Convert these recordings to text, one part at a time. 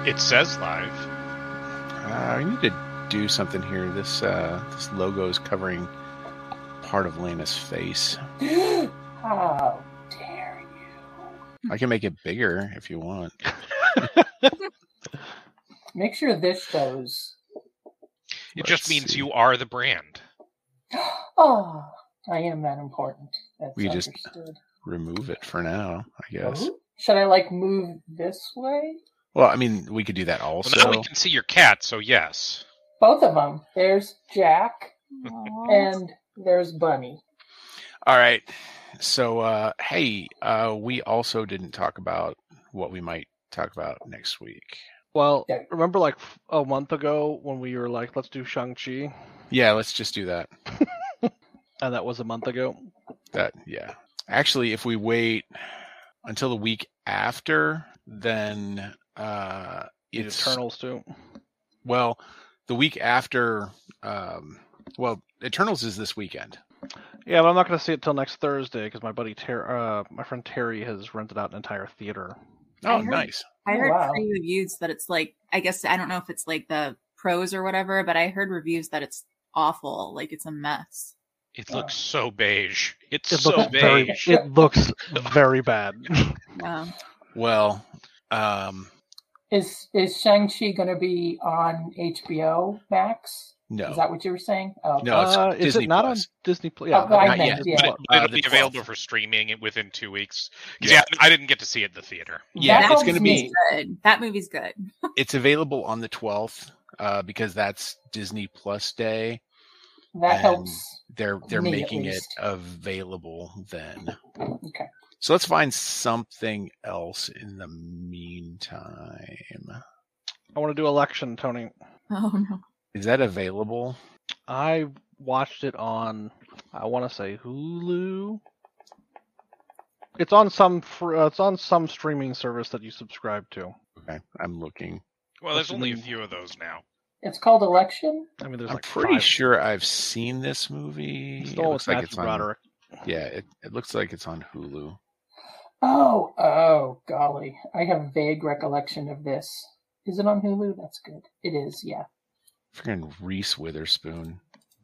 It says live. We need to do something here. This logo is covering part of Lena's face. How dare you? I can make it bigger if you want. Make sure this shows. It just means you are the brand. Oh, I am that important. That's We just understood. remove it for now, I guess. Oh, should I move this way? Well, I mean, we could do that also. Well, now we can see your cat, so yes. Both of them. There's Jack and there's Bunny. All right. So, hey, we also didn't talk about what we might talk about next week. Well, remember like a month ago when we were like, let's do Shang-Chi? Yeah, let's just do that. And that was a month ago? Yeah. Actually, if we wait until the week after, then it's Eternals too. Well, the week after, Eternals is this weekend. Yeah, but I'm not going to see it till next Thursday because my buddy my friend Terry has rented out an entire theater. Oh, nice. I heard free reviews that it's like, I guess, I don't know if it's like the pros or whatever, but I heard reviews that it's awful. Like it's a mess. It looks so beige. It looks beige. It looks very bad. Yeah. Well, Is Shang-Chi going to be on HBO Max? No. Is that what you were saying? Oh. No, it's is Disney it not Plus. on Disney Plus? Yeah, But it'll be available for streaming within 2 weeks. Yeah. I didn't get to see it in the theater. Yeah, it's going to be good. That movie's good. It's available on the 12th because that's Disney Plus Day. That helps. They're me, making at it least. available then. Okay. So let's find something else in the meantime. I want to do Election, Tony. Oh no. Is that available? I watched it on, I want to say Hulu. It's on some streaming service that you subscribe to. Okay, I'm looking. Well, there's only a few of those now. It's called Election? I mean, there's I'm like pretty 5. sure I've seen this movie. It's It the one looks with like it's Matthew on. Broderick. Yeah, it looks like it's on Hulu. Oh, golly. I have a vague recollection of this. Is it on Hulu? That's good. It is, yeah. Freaking Reese Witherspoon.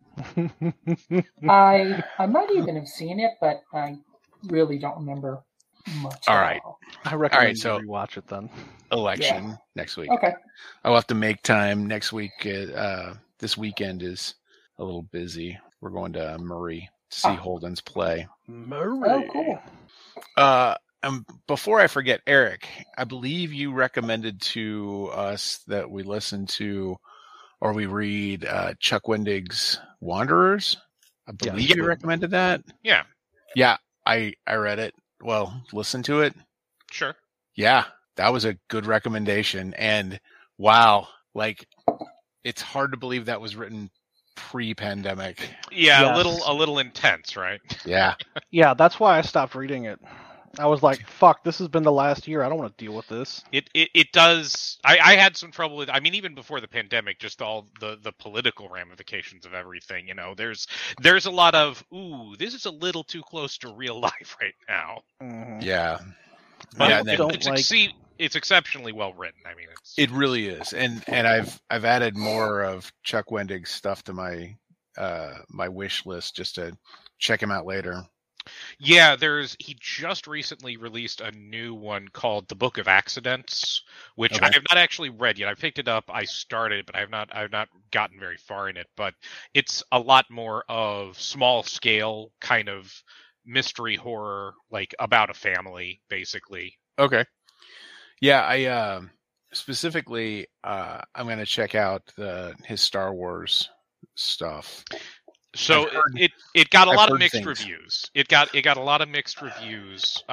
I might even have seen it, but I really don't remember much. All at right. all. I recommend so- you rewatch it then. Election next week. Okay. I'll have to make time next week. This weekend is a little busy. We're going to Murray to see Holden's play. Murray. Oh, cool. Before I forget, Eric, I believe you recommended to us that we listen to or we read Chuck Wendig's Wanderers. I believe you recommended that. Yeah. Yeah, I read it. Well, listen to it. Sure. Yeah, that was a good recommendation. And wow, it's hard to believe that was written pre-pandemic. Yeah, Yes. a little intense, right? Yeah. Yeah, that's why I stopped reading it. I was like, fuck, this has been the last year. I don't want to deal with this. It does. I had some trouble with. I mean, even before the pandemic, just all the political ramifications of everything. You know, there's a lot of this is a little too close to real life right now. Mhm. Yeah. But Yeah, and then- it's exceptionally well written. I mean, It really is, and I've added more of Chuck Wendig's stuff to my my wish list just to check him out later. Yeah, he just recently released a new one called The Book of Accidents, which Okay. I have not actually read yet. I picked it up, I started, but I've not gotten very far in it. But it's a lot more of small scale kind of mystery horror, like about a family, basically. Okay. Yeah, I specifically I'm going to check out his Star Wars stuff. So I've heard- it got a I've lot of heard mixed things. reviews. It got a lot of mixed reviews.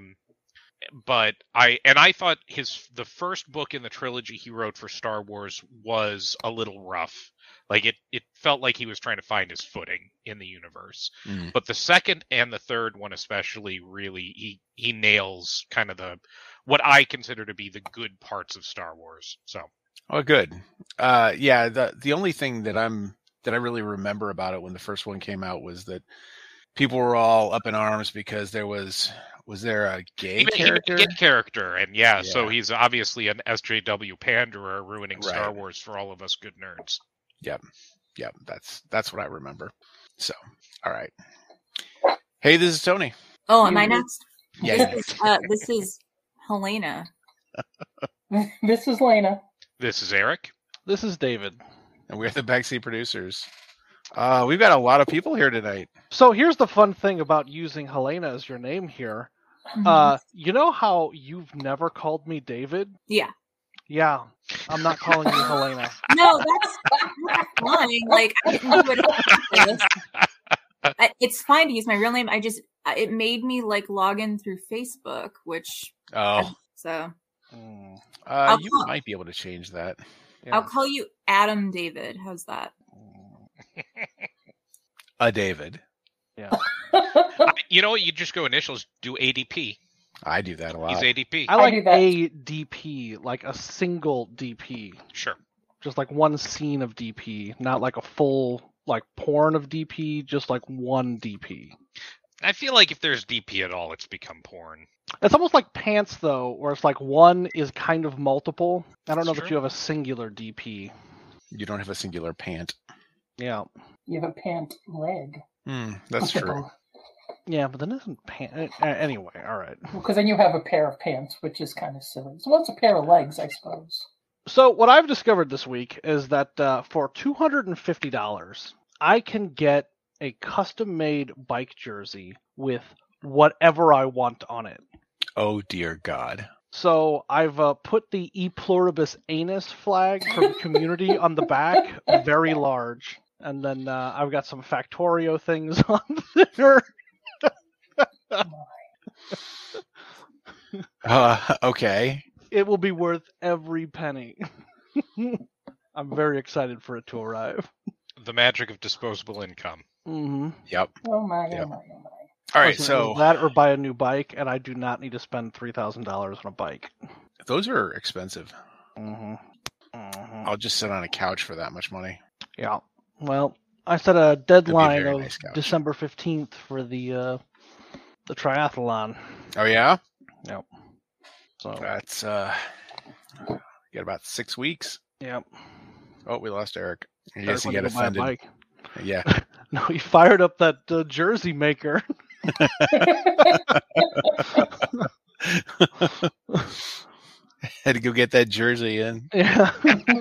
But I thought the first book in the trilogy he wrote for Star Wars was a little rough. Like it felt like he was trying to find his footing in the universe. Mm. But the second and the third one especially, really he nails kind of what I consider to be the good parts of Star Wars. So Oh, good. Yeah, the only thing that I really remember about it when the first one came out was that people were all up in arms because was there a gay character? He made a gay character, and so Yeah. he's obviously an SJW panderer ruining Star Right. Wars for all of us good nerds. Yep, that's what I remember. So, all right. Hey, this is Tony. Oh, am I next? Yeah. This is Helena. This is Lena. This is Eric. This is David. And we're the Backseat Producers. We've got a lot of people here tonight. So here's the fun thing about using Helena as your name here. You know how you've never called me David? Yeah. Yeah, I'm not calling you Helena. No, that's fine. Like, I didn't do it. It's fine to use my real name. It made me like log in through Facebook, which so You might be able to change that. Yeah. I'll call you Adam David. How's that? David. Yeah. You know what? You just go initials, do ADP. I do that a lot. He's ADP. I like do that. a DP, like a single DP. Sure. Just like one scene of DP, not like a full like porn of DP, just like one DP. I feel like if there's DP at all, it's become porn. It's almost like pants though, where it's like one is kind of multiple. I don't know That's that true. you have a singular DP. You don't have a singular pant. Yeah. You have a pant leg. That's true. Yeah, but then isn't pant anyway, alright. Because then you have a pair of pants, which is kind of silly. So what's a pair of legs, I suppose? So what I've discovered this week is that for $250, I can get a custom-made bike jersey with whatever I want on it. Oh dear God. So I've put the E Pluribus Anus flag from the community on the back, very large. And then I've got some Factorio things on there. Okay. It will be worth every penny. I'm very excited for it to arrive. The magic of disposable income. Mm-hmm. Yep. Oh my, Yep. oh my, oh my. All right. Listen, So that or buy a new bike, and I do not need to spend $3,000 on a bike. those are expensive. Mm-hmm. Mm-hmm. I'll just sit on a couch for that much money. Yeah. Well, I set a deadline very of nice couch. December 15th for the triathlon. Oh yeah. Yep. So That's you got about 6 weeks. yep. Oh, we lost Eric. I Eric guess he went got to buy a offended. bike. Yeah. No, he fired up that jersey maker. Had to go get that jersey in. Yeah.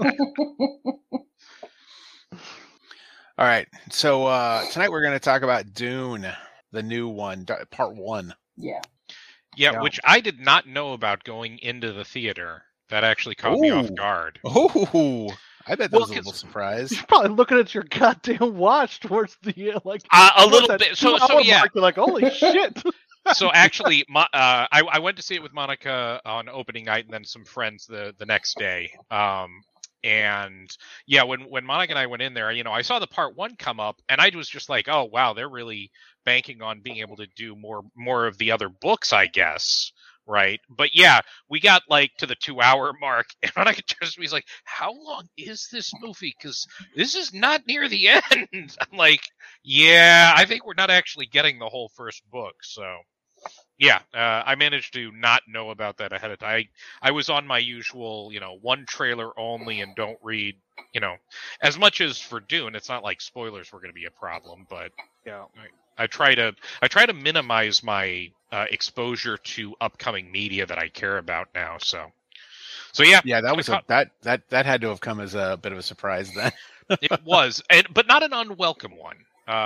All right. So tonight we're going to talk about Dune, the new one, part 1. Yeah. Yeah, which I did not know about going into the theater. That actually caught me off Ooh. guard. Oh, I bet that Well, was a little 'cause- surprise. You're probably looking at your goddamn watch towards the like A little that bit. So 2 hour yeah. mark, you're like, holy shit. So actually, I went to see it with Monica on opening night, and then some friends the next day. And yeah, when Monica and I went in there, I saw the part 1 come up, and I was just like, oh wow, they're really banking on being able to do more of the other books, I guess. Right. But yeah, we got like to the 2-hour mark, and Monica turns to me, he's like, how long is this movie? Because this is not near the end. I'm like, yeah, I think we're not actually getting the whole first book. So yeah, I managed to not know about that ahead of time. I was on my usual, one trailer only and don't read, as much as for Dune, it's not like spoilers were going to be a problem, but Yeah. I try to minimize my exposure to upcoming media that I care about now. So yeah, Yeah, that was that had to have come as a bit of a surprise then. it was, but not an unwelcome one,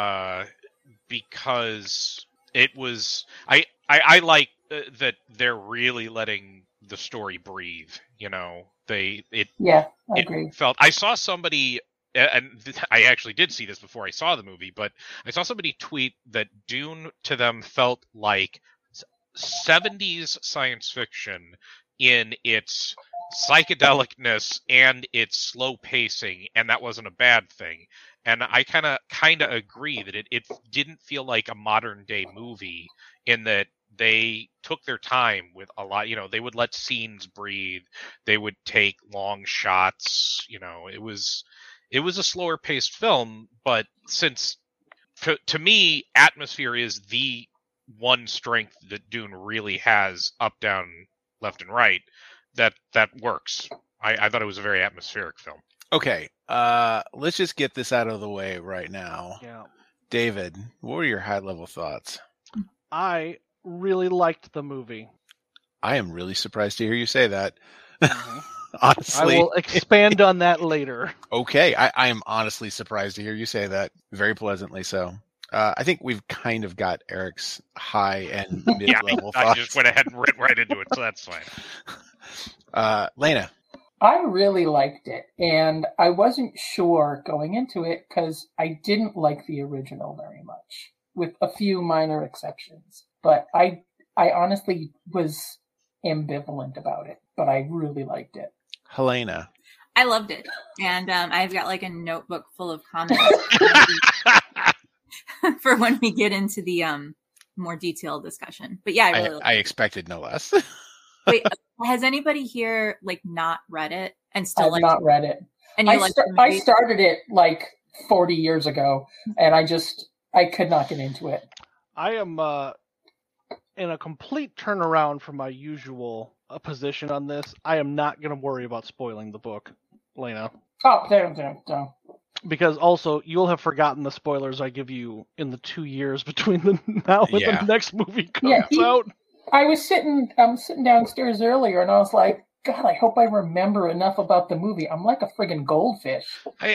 because it was. I like that they're really letting the story breathe. Yeah, I agree. I saw somebody, and I actually did see this before I saw the movie, but I saw somebody tweet that Dune to them felt like 70s science fiction in its psychedelicness and its slow pacing, and that wasn't a bad thing. And I kind of agree that it didn't feel like a modern day movie, in that they took their time with a lot. They would let scenes breathe. They would take long shots. It was a slower paced film, but since to me, atmosphere is the one strength that Dune really has, up, down, left, and right. That works. I thought it was a very atmospheric film. Okay, let's just get this out of the way right now. Yeah. David, what were your high-level thoughts? I really liked the movie. I am really surprised to hear you say that. Mhm. Honestly. I will expand on that later. Okay, I am honestly surprised to hear you say that. Very pleasantly so. I think we've kind of got Eric's high and mid-level I thoughts. just went ahead and went right into it, so that's fine. Lena. I really liked it, and I wasn't sure going into it because I didn't like the original very much, with a few minor exceptions. But I honestly was ambivalent about it, but I really liked it. Helena. I loved it, and I've got like a notebook full of comments for when we get into the more detailed discussion. But yeah, I really liked I it. expected no less. Wait, has anybody here like not read it and still I've like not read it. And you I, like sta- the I movie? started it like 40 years ago, and I could not get into it. I am in a complete turnaround from my usual position on this. I am not going to worry about spoiling the book, Lena. Oh, there. Because also, you'll have forgotten the spoilers I give you in the 2 years between the now and Yeah. the next movie comes Yeah, out. I was sitting downstairs earlier, and I was like, God, I hope I remember enough about the movie. I'm like a friggin' goldfish.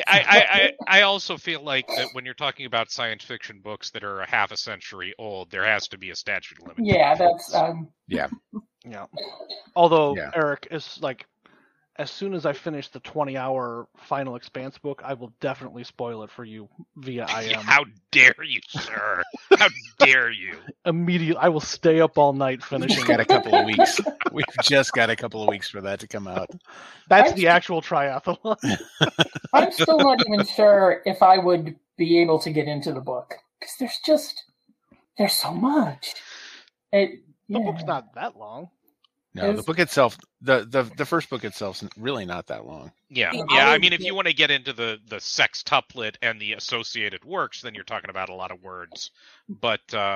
I also feel like that when you're talking about science fiction books that are a half a century old, there has to be a statute of limitations. Yeah, that's Yeah. Although, Yeah. Eric, is like, as soon as I finish the 20-hour Final Expanse book, I will definitely spoil it for you via IM. How dare you, sir? How dare you? Immediately, I will stay up all night We've finishing just got a couple of weeks. We've just got a couple of weeks for that to come out. That's the actual triathlon. I'm still not even sure if I would be able to get into the book because there's so much. The book's not that long. No, the book itself, the first book itself, is really not that long. Yeah, The yeah. I olive mean, if bit- you want to get into the sextuplet and the associated works, then you're talking about a lot of words. But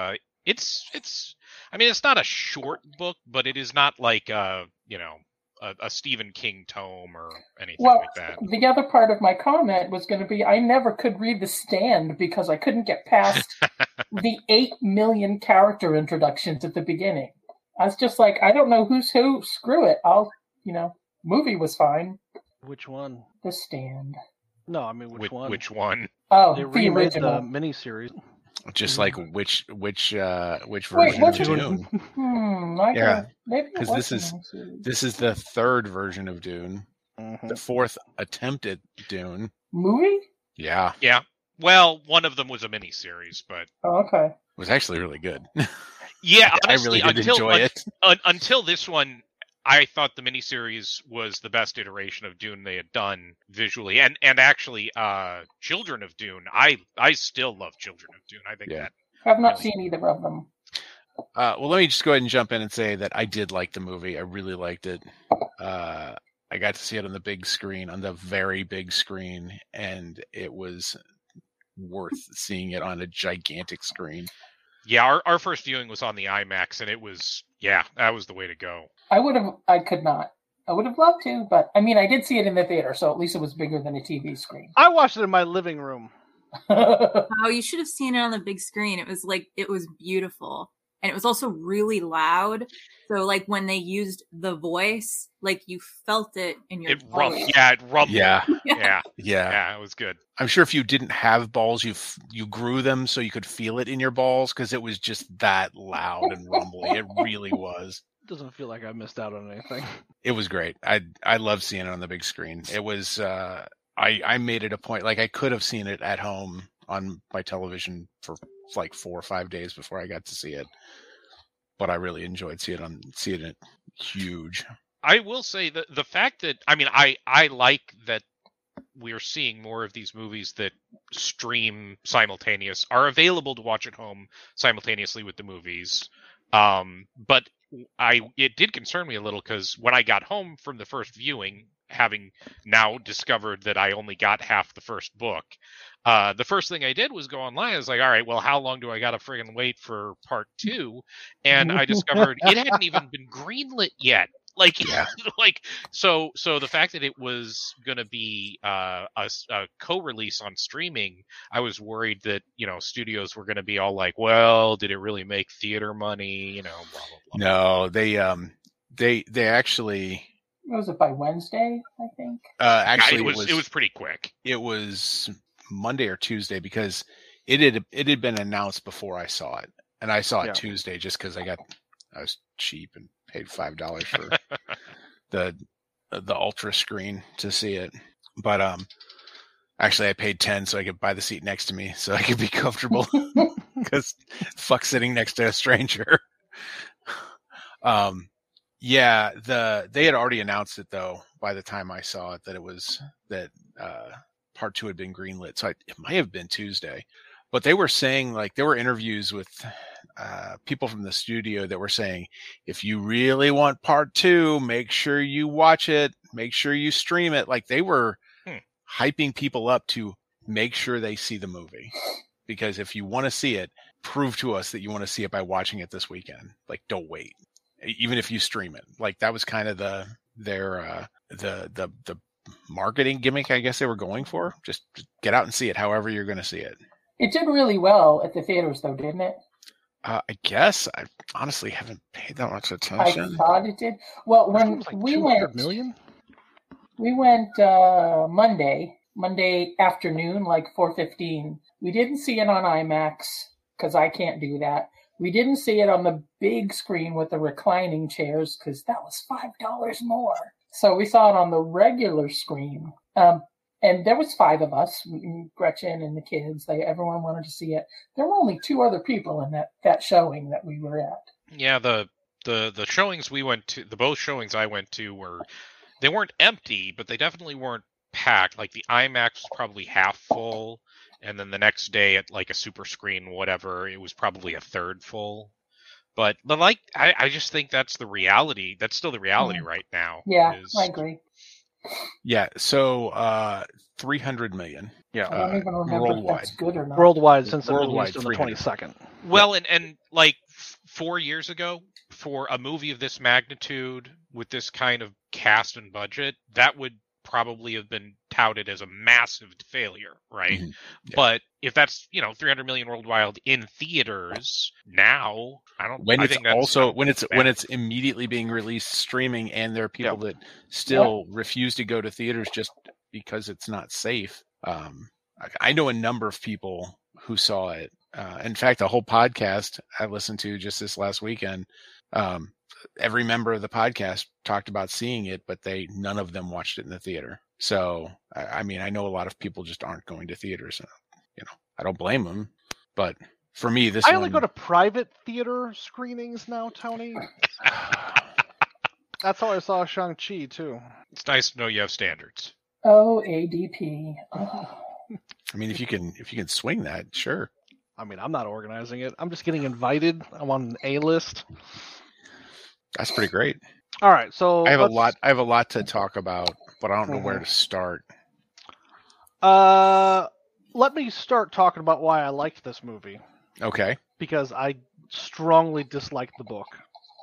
it's. I mean, it's not a short book, but it is not like a Stephen King tome or anything Well, like that. the other part of my comment was going to be I never could read The Stand because I couldn't get past the 8 million character introductions at the beginning. I was just like, I don't know who's who. Screw it. Movie was fine. Which one? The Stand. No, I mean, which one? Which one? Oh, They the remade the original. miniseries. Just like which version what's of it? Dune? Maybe it 'cause was this the is- miniseries. This is the third version of Dune, Mhm. the fourth attempt at Dune. Movie? Yeah, it Yeah. Well, one of them was a miniseries, but Oh, okay. was actually really good. yeah, I honestly, really did enjoy it. Until this one, I thought the miniseries was the best iteration of Dune they had done visually, and actually, Children of Dune. I still love Children of Dune. I think Yeah. that. I've not Really? seen either of them. Well, let me just go ahead and jump in and say that I did like the movie. I really liked it. I got to see it on the big screen, on the very big screen, and it was worth seeing it on a gigantic screen. Yeah, our first viewing was on the IMAX, and it was that was the way to go. I could not. I would have loved to, but I mean, I did see it in the theater, so at least it was bigger than a TV screen. I watched it in my living room. Oh, you should have seen it on the big screen. It was beautiful. And it was also really loud. So like when they used the voice, like you felt it in your It rumbled. voice. Yeah, it rumbled. Yeah, yeah, yeah. it was good. I'm sure if you didn't have balls, you grew them so you could feel it in your balls because it was just that loud and rumbly. It really was. Doesn't feel like I missed out on anything. It was great. I love seeing it on the big screen. It was. I made it a point. Like I could have seen it at home on my television for like 4 or 5 days before I got to see it. But I really enjoyed seeing it huge. I will say that the fact that I like that we're seeing more of these movies that stream simultaneous, are available to watch at home simultaneously with the movies. But it did concern me a little because when I got home from the first viewing, having now discovered that I only got half the first book, the first thing I did was go online. I was like, all right, well, how long do I got to friggin' wait for part 2? And I discovered it hadn't even been greenlit yet. Like, Yeah. like so the fact that it was going to be a co-release on streaming, I was worried that, studios were going to be all like, well, did it really make theater money? Blah, blah, blah. No, they actually. Was it by Wednesday, I think? Actually, it was pretty quick. It was Monday or Tuesday because it had been announced before I saw it, and I saw it Tuesday just because I was cheap and paid $5 for the ultra screen to see it. But actually, I paid $10 so I could buy the seat next to me so I could be comfortable because fuck sitting next to a stranger. Yeah, they had already announced it though by the time I saw it that part 2 had been greenlit. So it might have been Tuesday, but they were saying, like, there were interviews with people from the studio that were saying, if you really want part 2, make sure you watch it, make sure you stream it. Like, they were hyping people up to make sure they see the movie, because if you want to see it, prove to us that you want to see it by watching it this weekend. Like, don't wait. Even if you stream it, like, that was kind of their marketing gimmick, I guess they were going for. Just get out and see it, however you're going to see it. It did really well at the theaters, though, didn't it? I guess I honestly haven't paid that much attention. I thought it did. Well, when like we 200 million? We went Monday afternoon, like 4:15. We didn't see it on IMAX because I can't do that. We didn't see it on the big screen with the reclining chairs because that was $5 more. So we saw it on the regular screen. And there was 5 of us, Gretchen and the kids. Everyone wanted to see it. There were only 2 other people in that showing that we were at. Yeah, the showings we went to, the both showings I went to they weren't empty, but they definitely weren't packed. Like, the IMAX was probably half full, and then the next day at, like, a super screen, whatever, it was probably a third full. But like, I just think that's the reality. That's still the reality right now. Yeah, I agree. Yeah, so 300 million. Yeah, I don't even remember if that's good or not. Worldwide, since it Worldwide, released on the 22nd. Well, and like 4 years ago, for a movie of this magnitude with this kind of cast and budget, that would probably have been touted as a massive failure, right? Mm-hmm. Yeah. But if that's 300 million worldwide in theaters now, when it's immediately being released streaming, and there are people that still refuse to go to theaters just because it's not safe. I know a number of people who saw it. In fact, a whole podcast I listened to just this last weekend. Every member of the podcast talked about seeing it, but none of them watched it in the theater. So, I mean, I know a lot of people just aren't going to theaters. I don't blame them. But for me, I only go to private theater screenings now, Tony. That's how I saw Shang-Chi, too. It's nice to know you have standards. Oh, ADP. Oh. I mean, if you can swing that, sure. I mean, I'm not organizing it. I'm just getting invited. I'm on an A-list. That's pretty great. All right, so I have a lot to talk about, but I don't know where to start. Let me start talking about why I liked this movie. Okay. Because I strongly disliked the book.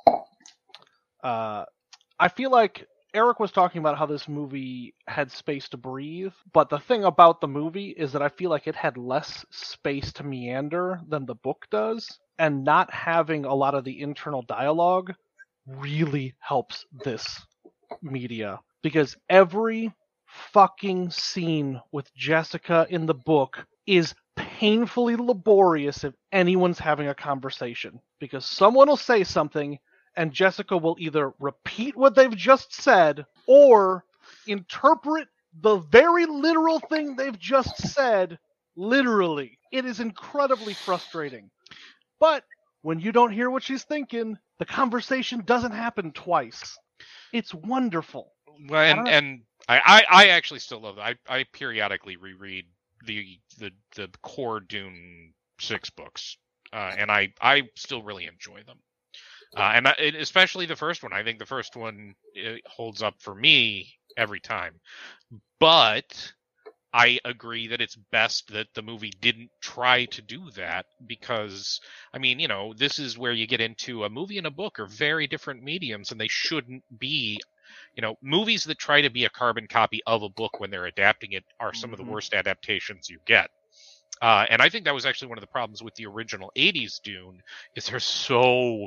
I feel like Eric was talking about how this movie had space to breathe, but the thing about the movie is that I feel like it had less space to meander than the book does, and not having a lot of the internal dialogue really helps this media, because every fucking scene with Jessica in the book is painfully laborious if anyone's having a conversation, because someone will say something and Jessica will either repeat what they've just said or interpret the very literal thing they've just said literally. It is incredibly frustrating. But when you don't hear what she's thinking, the conversation doesn't happen twice. It's wonderful. Well, and I actually still love it. I periodically reread the core Dune 6 books, and I still really enjoy them. And especially the first one. I think the first one holds up for me every time. But I agree that it's best that the movie didn't try to do that because, I mean, this is where you get into a movie and a book are very different mediums, and they shouldn't be. Movies that try to be a carbon copy of a book when they're adapting it are some of the worst adaptations you get. And I think that was actually one of the problems with the original 80s Dune, is there's so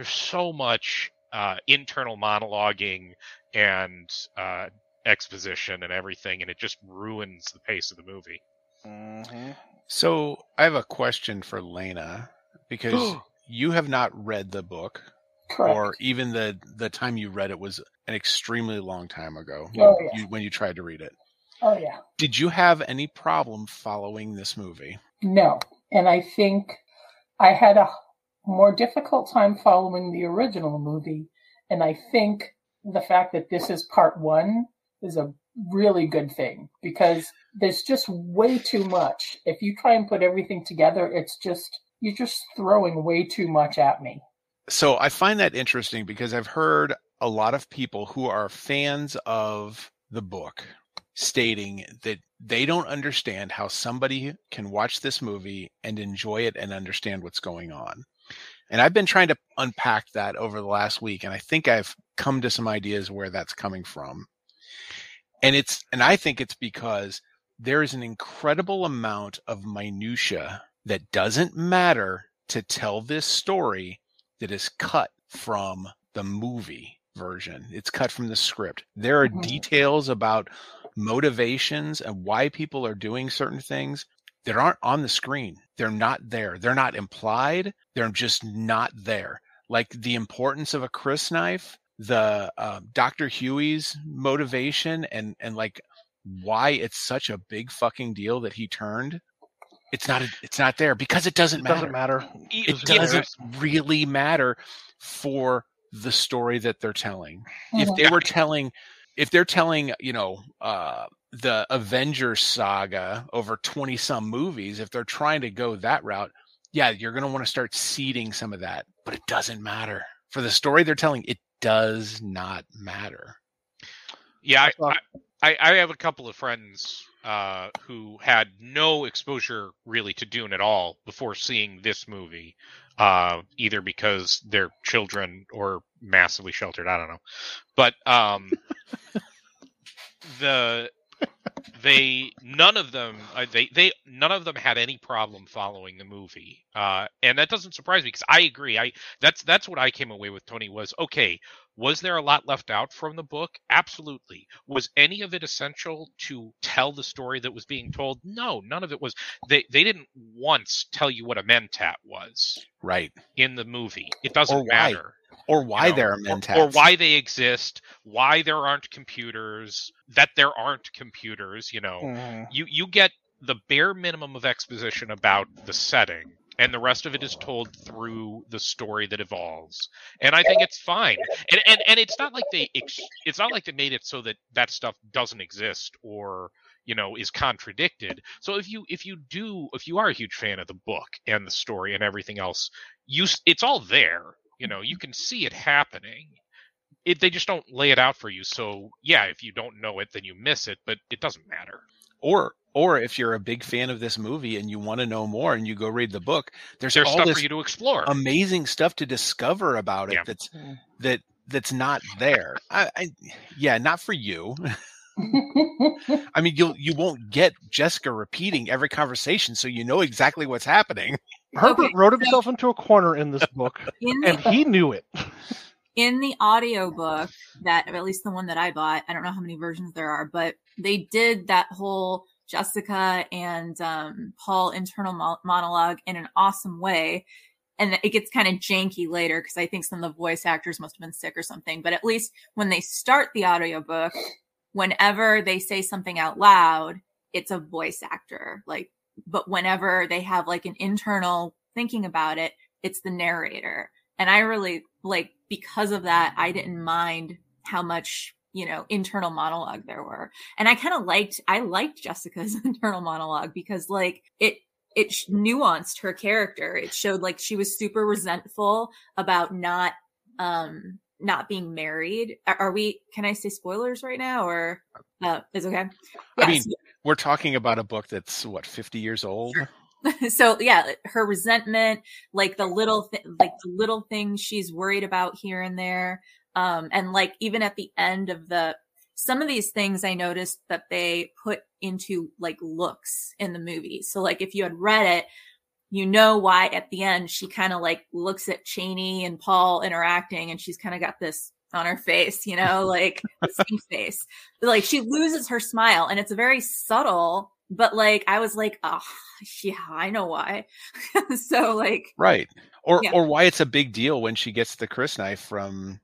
much internal monologuing and exposition and everything, and it just ruins the pace of the movie. Mm-hmm. So I have a question for Lena, because you have not read the book. Correct. Or even the time you read it was an extremely long time ago when you tried to read it. Oh, yeah. Did you have any problem following this movie? No. And I think I had a more difficult time following the original movie. And I think the fact that this is part one is a really good thing, because there's just way too much. If you try and put everything together, you're just throwing way too much at me. So I find that interesting because I've heard a lot of people who are fans of the book stating that they don't understand how somebody can watch this movie and enjoy it and understand what's going on. And I've been trying to unpack that over the last week, and I think I've come to some ideas where that's coming from. And I think it's because there is an incredible amount of minutia that doesn't matter to tell this story that is cut from the movie version. It's cut from the script. There are details about motivations and why people are doing certain things that aren't on the screen. They're not there. They're not implied. They're just not there. Like the importance of a crysknife, the Dr. Huey's motivation, and like why it's such a big fucking deal that he turned. It's not there because it doesn't matter. It doesn't really matter for the story that they're telling. If they're telling, the Avengers saga over 20 some movies, if they're trying to go that route, yeah, you're going to want to start seeding some of that, but it doesn't matter for the story they're telling. It does not matter. Yeah. I have a couple of friends who had no exposure really to Dune at all before seeing this movie, either because they're children or massively sheltered. I don't know, but none of them had any problem following the movie, and that doesn't surprise me because I agree. That's what I came away with, Tony, was okay. Was there a lot left out from the book? Absolutely. Was any of it essential to tell the story that was being told? No, none of it was. They didn't once tell you what a mentat was, right, in the movie. It doesn't matter. Or why there are mentats. Or why they exist, why there aren't computers, that there aren't computers, You get the bare minimum of exposition about the setting, and the rest of it is told through the story that evolves. And I think it's fine. And it's not like they made it so that stuff doesn't exist or is contradicted. So if you are a huge fan of the book and the story and everything else, it's all there. You can see it happening. They just don't lay it out for you. So yeah, if you don't know it, then you miss it, but it doesn't matter. Or if you're a big fan of this movie and you want to know more and you go read the book, there's all stuff this for you to explore. Amazing stuff to discover about it that's not there. Not for you. I mean, you won't get Jessica repeating every conversation, so you know exactly what's happening. Herbert wrote himself into a corner in this book, and he knew it. In the audiobook, that, at least the one that I bought, I don't know how many versions there are, but they did that whole Jessica and Paul internal monologue in an awesome way. And it gets kind of janky later because I think some of the voice actors must have been sick or something. But at least when they start the audiobook, whenever they say something out loud, it's a voice actor. But whenever they have an internal thinking about it, it's the narrator. And I really because of that, I didn't mind how much, internal monologue there were. And I liked Jessica's internal monologue because it nuanced her character. It showed she was super resentful about not being married. Can I say spoilers right now or is it okay? Yeah, I mean, we're talking about a book that's what 50 years old. So yeah, her resentment, like the little things she's worried about here and there, and like even at the end of some of these things I noticed that they put into like looks in the movie. So like if you had read it, you know why at the end she kind of like looks at Chaney and Paul interacting, and she's kind of got this on her face, you know, like the same face. Like she loses her smile, and it's a very subtle. But like I was like, oh yeah, I know why. So like, right, or why it's a big deal when she gets the crysknife from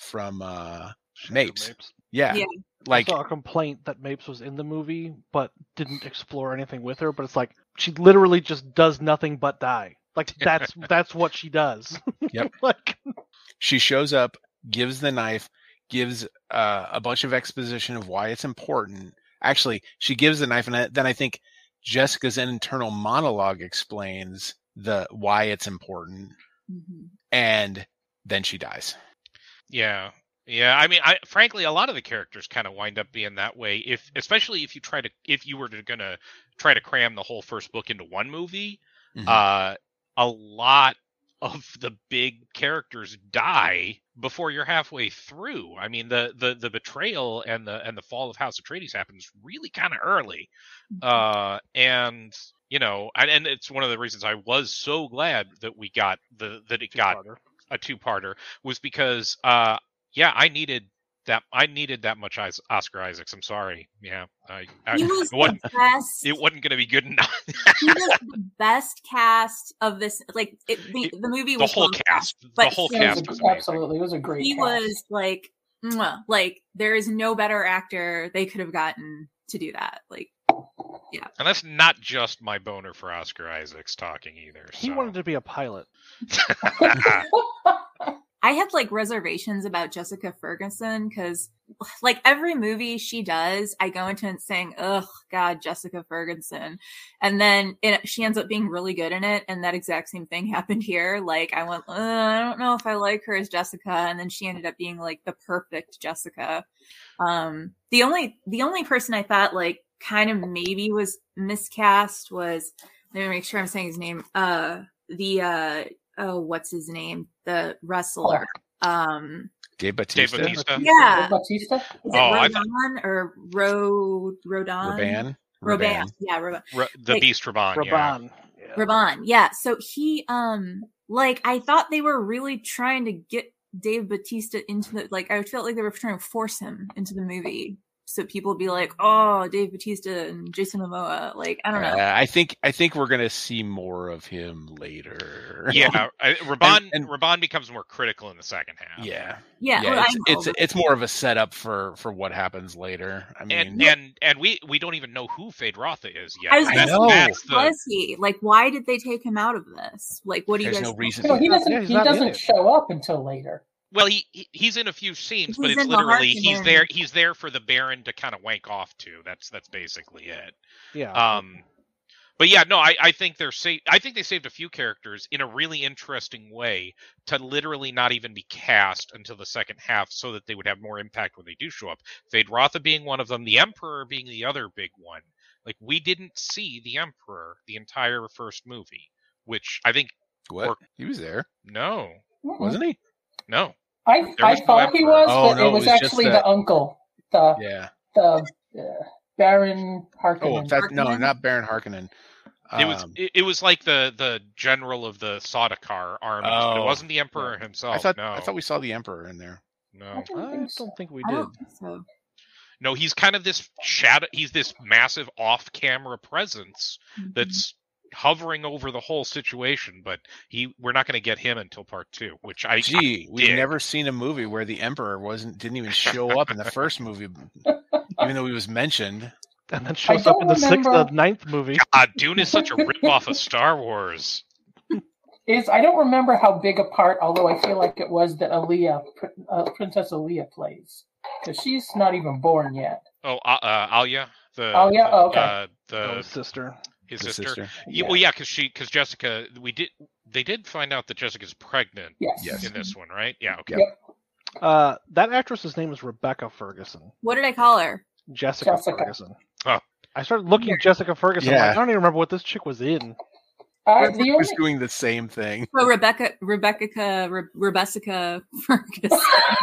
Mapes. Yeah. Like I saw a complaint that Mapes was in the movie but didn't explore anything with her. But it's like she literally just does nothing but die. Like that's what she does. Yep. Like she shows up, gives the knife, gives a bunch of exposition of why it's important. Actually, she gives the knife, and then I think Jessica's internal monologue explains why it's important, and then she dies. Yeah. I mean, frankly, a lot of the characters kind of wind up being that way. Especially if you were gonna try to cram the whole first book into one movie, a lot of the big characters die before you're halfway through. I mean, the betrayal and the fall of House Atreides happens really kind of early, and you know, and it's one of the reasons I was so glad that we got got a two-parter was because I needed that much Oscar Isaacs. I'm sorry. Yeah, it wasn't going to be good enough. He was the best cast of this. Like the movie was the whole cast. The whole cast was amazing. Absolutely, it was a great. He cast. was like, like there is no better actor they could have gotten to do that. Like, yeah. And that's not just my boner for Oscar Isaacs talking either. He wanted to be a pilot. I had like reservations about Jessica Ferguson because like every movie she does, I go into it saying, "Oh God, Jessica Ferguson," and then she ends up being really good in it. And that exact same thing happened here. Like I went, I don't know if I like her as Jessica, and then she ended up being like the perfect Jessica. The only person I thought like kind of maybe was miscast was, let me make sure I'm saying his name. What's his name? The wrestler. Dave Bautista. Yeah. Dave Bautista? Is it Rodon or Roban? Roban. Yeah, Roban. The Beast Raban. Raban. Yeah. Raban. Yeah. So he, like, I thought they were really trying to get Dave Bautista into the, like, I felt like they were trying to force him into the movie. So people would be like, "Oh, Dave Bautista and Jason Momoa." Like, I don't know. I think we're gonna see more of him later. Yeah, Raban becomes more critical in the second half. Yeah. Well, it's more of a setup for what happens later. I mean, and we don't even know who Feyd-Rautha is yet. I know. Was he like? Why did they take him out of this? Like, what do you guys? There's no reason. No, he doesn't show up until later. Well, he's in a few scenes, but it's literally he's there for the Baron to kind of wank off to. That's basically it. Yeah. But yeah, no, I think I think they saved a few characters in a really interesting way to literally not even be cast until the second half, so that they would have more impact when they do show up. Feyd-Rautha being one of them, the Emperor being the other big one. Like, we didn't see the Emperor the entire first movie, which I think he was there. No, wasn't he? No. I thought he was, but it was actually the uncle. The Baron Harkonnen. No, not Baron Harkonnen. It was like the general of the Sardaukar army. But it wasn't the Emperor himself. I thought we saw the Emperor in there. No, I don't think we did. I don't think so. No, he's kind of this shadow. He's this massive off-camera presence that's hovering over the whole situation, but we're not going to get him until part 2, which we've never seen a movie where the Emperor didn't even show up in the first movie, even though he was mentioned, and then shows up in the 6th and 9th movie. God, Dune is such a rip-off of Star Wars. I don't remember how big a part, although I feel like it was that Princess Alia plays, because she's not even born yet. Oh, Alia, okay, the sister. His sister. Yeah. Well, yeah, because Jessica, they did find out that Jessica's pregnant. Yes. In this one, right? Yeah. Okay. Yep. That actress's name is Rebecca Ferguson. What did I call her? Jessica Ferguson. Oh, I started looking at Jessica Ferguson. Yeah. Like, I don't even remember what this chick was in. The was only doing the same thing. So Rebecca Ferguson.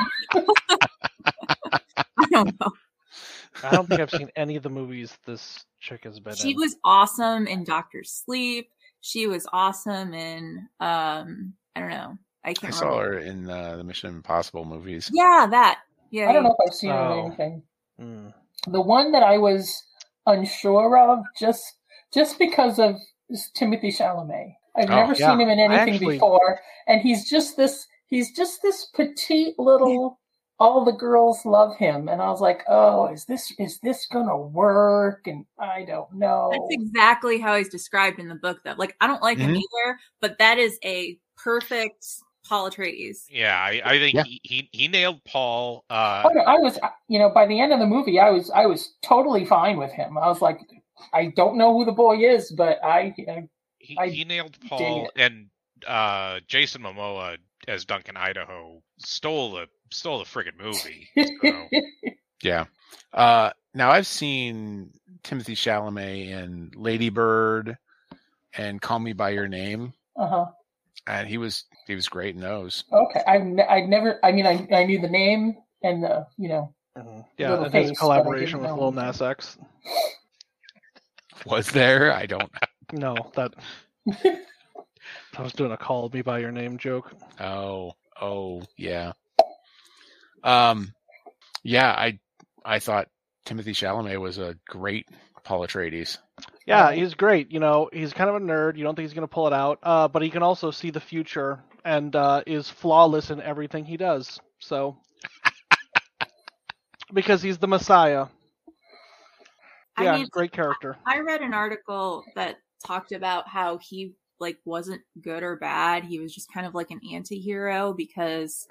I don't know. I don't think I've seen any of the movies this chick has been in. She was awesome in Doctor Sleep. She was awesome in I don't know. I can't I remember. saw her in the Mission Impossible movies. Yeah, that. Yeah. I don't know if I've seen her in Oh. anything. Mm. The one that I was unsure of, just because of is Timothy Chalamet. I've Oh, never yeah. seen him in I anything actually- before, and he's just this petite little. All the girls love him, and I was like, "Oh, is this gonna work?" And I don't know. That's exactly how he's described in the book, though. Like, I don't like him either, but that is a perfect Paul Atreides. Yeah, I think Yeah. he nailed Paul. Oh, no, I was, by the end of the movie, I was totally fine with him. I was like, I don't know who the boy is, but I he nailed Paul, and Jason Momoa as Duncan Idaho stole the friggin' movie. So. Yeah. Now I've seen Timothy Chalamet in Lady Bird and Call Me by Your Name, uh-huh. and he was great in those. Okay, I'd never. I mean, I knew the name and the Mhm. Yeah, Little and his face, collaboration but I with didn't Lil know Nas X. Was there? I don't. No, that I was doing a "Call Me by Your Name" joke. Oh, yeah. Yeah. I thought Timothy Chalamet was a great Paul Atreides. Yeah, he's great. He's kind of a nerd. You don't think he's going to pull it out, but he can also see the future and is flawless in everything he does. So, because he's the Messiah. Yeah, he's a great character. I read an article that talked about how he wasn't good or bad. He was just kind of like an anti-hero because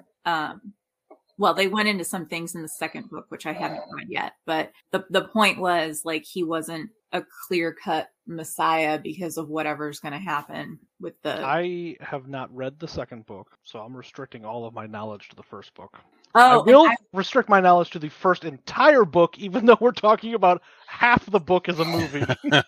they went into some things in the second book, which I haven't read yet. But the point was he wasn't a clear-cut Messiah because of whatever's going to happen with the. I have not read the second book, so I'm restricting all of my knowledge to the first book. Oh, I will restrict my knowledge to the first entire book, even though we're talking about half the book as a movie.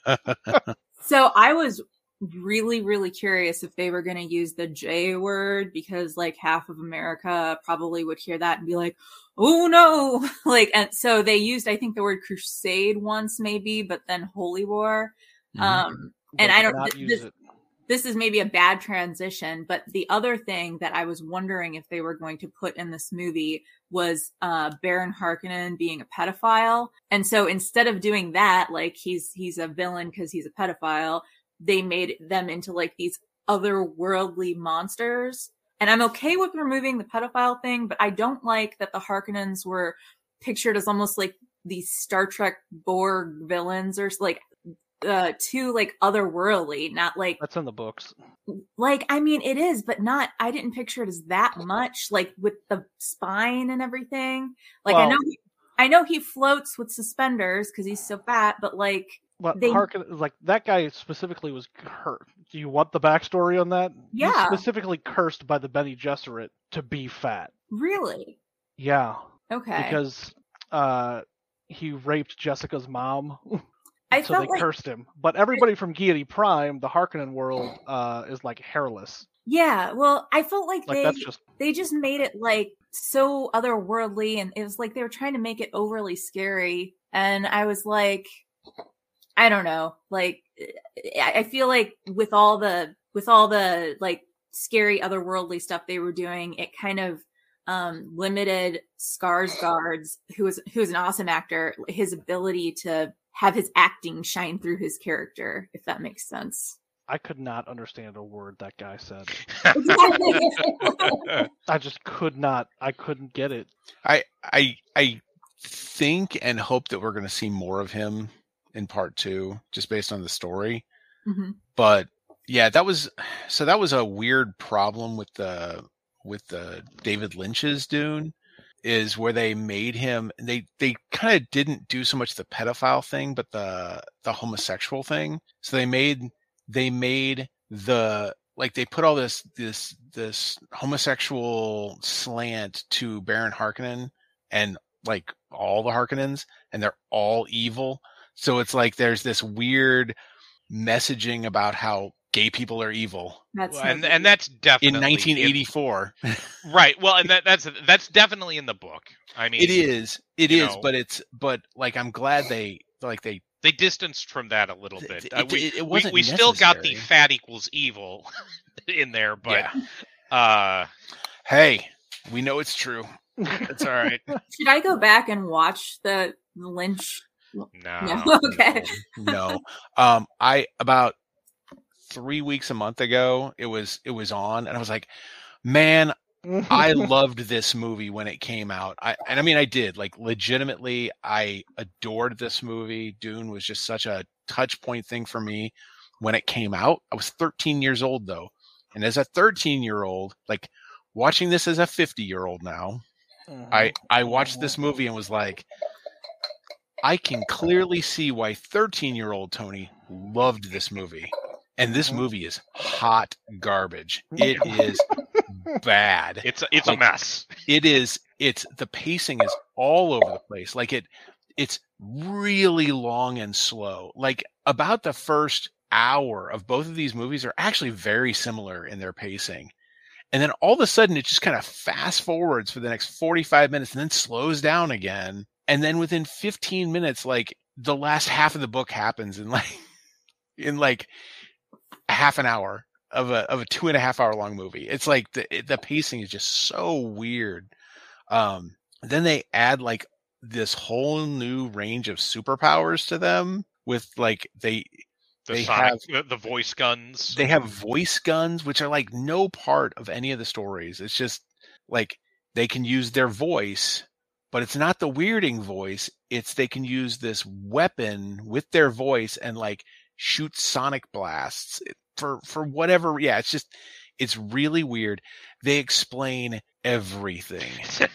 So I was really, really curious if they were going to use the J word because half of America probably would hear that and be like, oh no. And so they used, I think, the word crusade once maybe, but then holy war. And I don't, this is maybe a bad transition, but the other thing that I was wondering if they were going to put in this movie was Baron Harkonnen being a pedophile. And so instead of doing that, he's a villain because he's a pedophile, they made them into these otherworldly monsters. And I'm okay with removing the pedophile thing, but I don't like that the Harkonnens were pictured as almost like these Star Trek Borg villains or too otherworldly, not that's in the books. I mean it is, but not. I didn't picture it as that much, with the spine and everything. I know he floats with suspenders because he's so fat, but Harkonnen, that guy specifically was hurt. Do you want the backstory on that? Yeah. He's specifically cursed by the Bene Gesserit to be fat. Really? Yeah. Okay. Because he raped Jessica's mom. So they felt cursed him. But everybody from Giedi Prime, the Harkonnen world, is hairless. Yeah, well, I felt they just made it so otherworldly, and it was they were trying to make it overly scary, and I was I don't know, I feel with all the scary otherworldly stuff they were doing, it kind of limited Skarsgård's, who is an awesome actor, his ability to have his acting shine through his character, if that makes sense. I could not understand a word that guy said. I just could not. I couldn't get it. I think and hope that we're going to see more of him in part 2, just based on the story. Mm-hmm. But yeah, that was a weird problem with the David Lynch's Dune, is where they made him, they kind of didn't do so much the pedophile thing, but the homosexual thing. So they made the, they put all this homosexual slant to Baron Harkonnen and all the Harkonnens, and they're all evil. So it's like there's this weird messaging about how gay people are evil That's and that's definitely in 1984. right. Well, and that's definitely in the book. I mean, It is, you know. but like I'm glad they distanced from that a little bit. it wasn't we still got the necessary. fat equals evil in there, but Hey, we know it's true. It's all right. Should I go back and watch the Lynch? no. No. Okay. No. I about 3 weeks a month ago it was on and I was like, man, I loved this movie when it came out. I did, like, legitimately, I adored this movie. Dune was just such a touch point thing for me when it came out. I was 13 years old though. And as a 13-year-old, like watching this as a 50-year-old now, I watched this movie and was like, I can clearly see why 13-year-old Tony loved this movie. And this movie is hot garbage. It is bad. It's a mess. It's the pacing is all over the place. Like it's really long and slow. Like about the first hour of both of these movies are actually very similar in their pacing. And then all of a sudden it just kind of fast forwards for the next 45 minutes and then slows down again. And then within 15 minutes, like the last half of the book happens in like half an hour of a 2.5 hour long movie. It's like the pacing is just so weird. Then they add like this whole new range of superpowers to them with like they have the voice guns. They have voice guns, which are like no part of any of the stories. It's just like they can use their voice, but it's not the weirding voice. It's they can use this weapon with their voice and like shoot sonic blasts for whatever. Yeah, it's really weird. They explain everything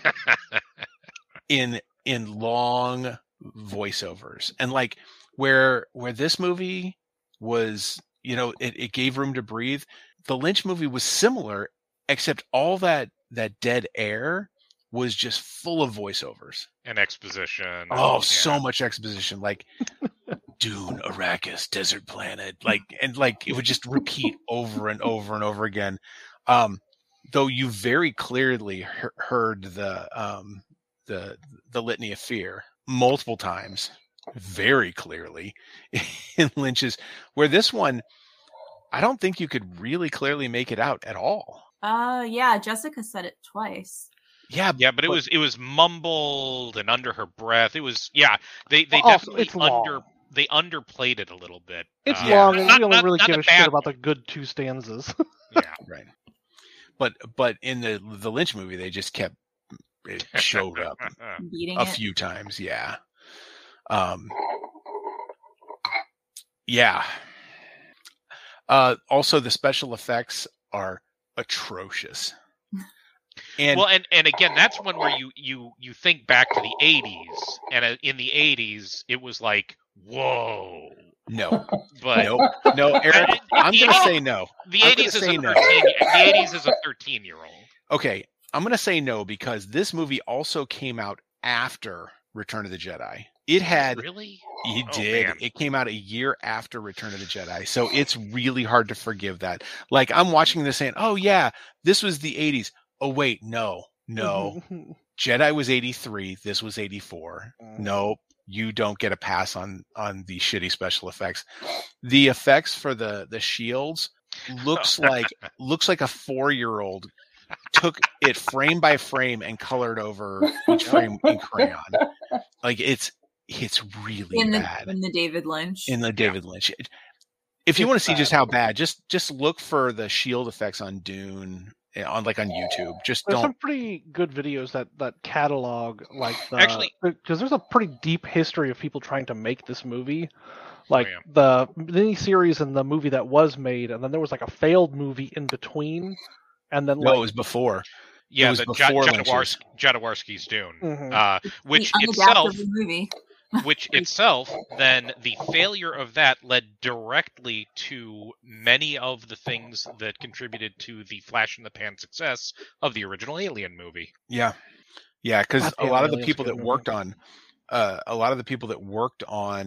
in long voiceovers, and like where this movie was, it gave room to breathe. The Lynch movie was similar, except all that dead air was just full of voiceovers and exposition. So much exposition, like Dune, Arrakis, desert planet, and it would just repeat over and over and over again. Though you very clearly heard the Litany of Fear multiple times, very clearly in Lynch's, where this one, I don't think you could really clearly make it out at all. Yeah, Jessica said it twice. Yeah, but it was mumbled and under her breath. It was they definitely they underplayed it a little bit. It's long, and we don't really give a shit about the good 2 stanzas. Yeah, right. But in the Lynch movie, they just kept it showed up beating a few times. Yeah. Yeah. Also, the special effects are atrocious. And again, that's one where you think back to the 80s, and in the 80s it was like, whoa. No, but no, Eric, I'm going to say no. The 80s is a 13-year-old. Okay, I'm going to say no because this movie also came out after Return of the Jedi. It had really? It did. Man. It came out a year after Return of the Jedi. So it's really hard to forgive that. Like, I'm watching this saying, oh yeah, this was the 80s. Oh wait, no. Jedi was 83. This was 84. No, you don't get a pass on the shitty special effects. The effects for the shields looks like a 4-year-old took it frame by frame and colored over each frame in crayon. Like it's really bad. In the David Lynch. Lynch. If you want to see just how bad, just look for the shield effects on Dune on YouTube. There's some pretty good videos that catalog actually, because there's a pretty deep history of people trying to make this movie. Like the mini series and the movie that was made, and then there was like a failed movie in between. And then it was before. Yeah, it was before Jodorowsky's Dune, which itself, then the failure of that led directly to many of the things that contributed to the flash in the pan success of the original Alien movie. Yeah, because a lot of the people that worked on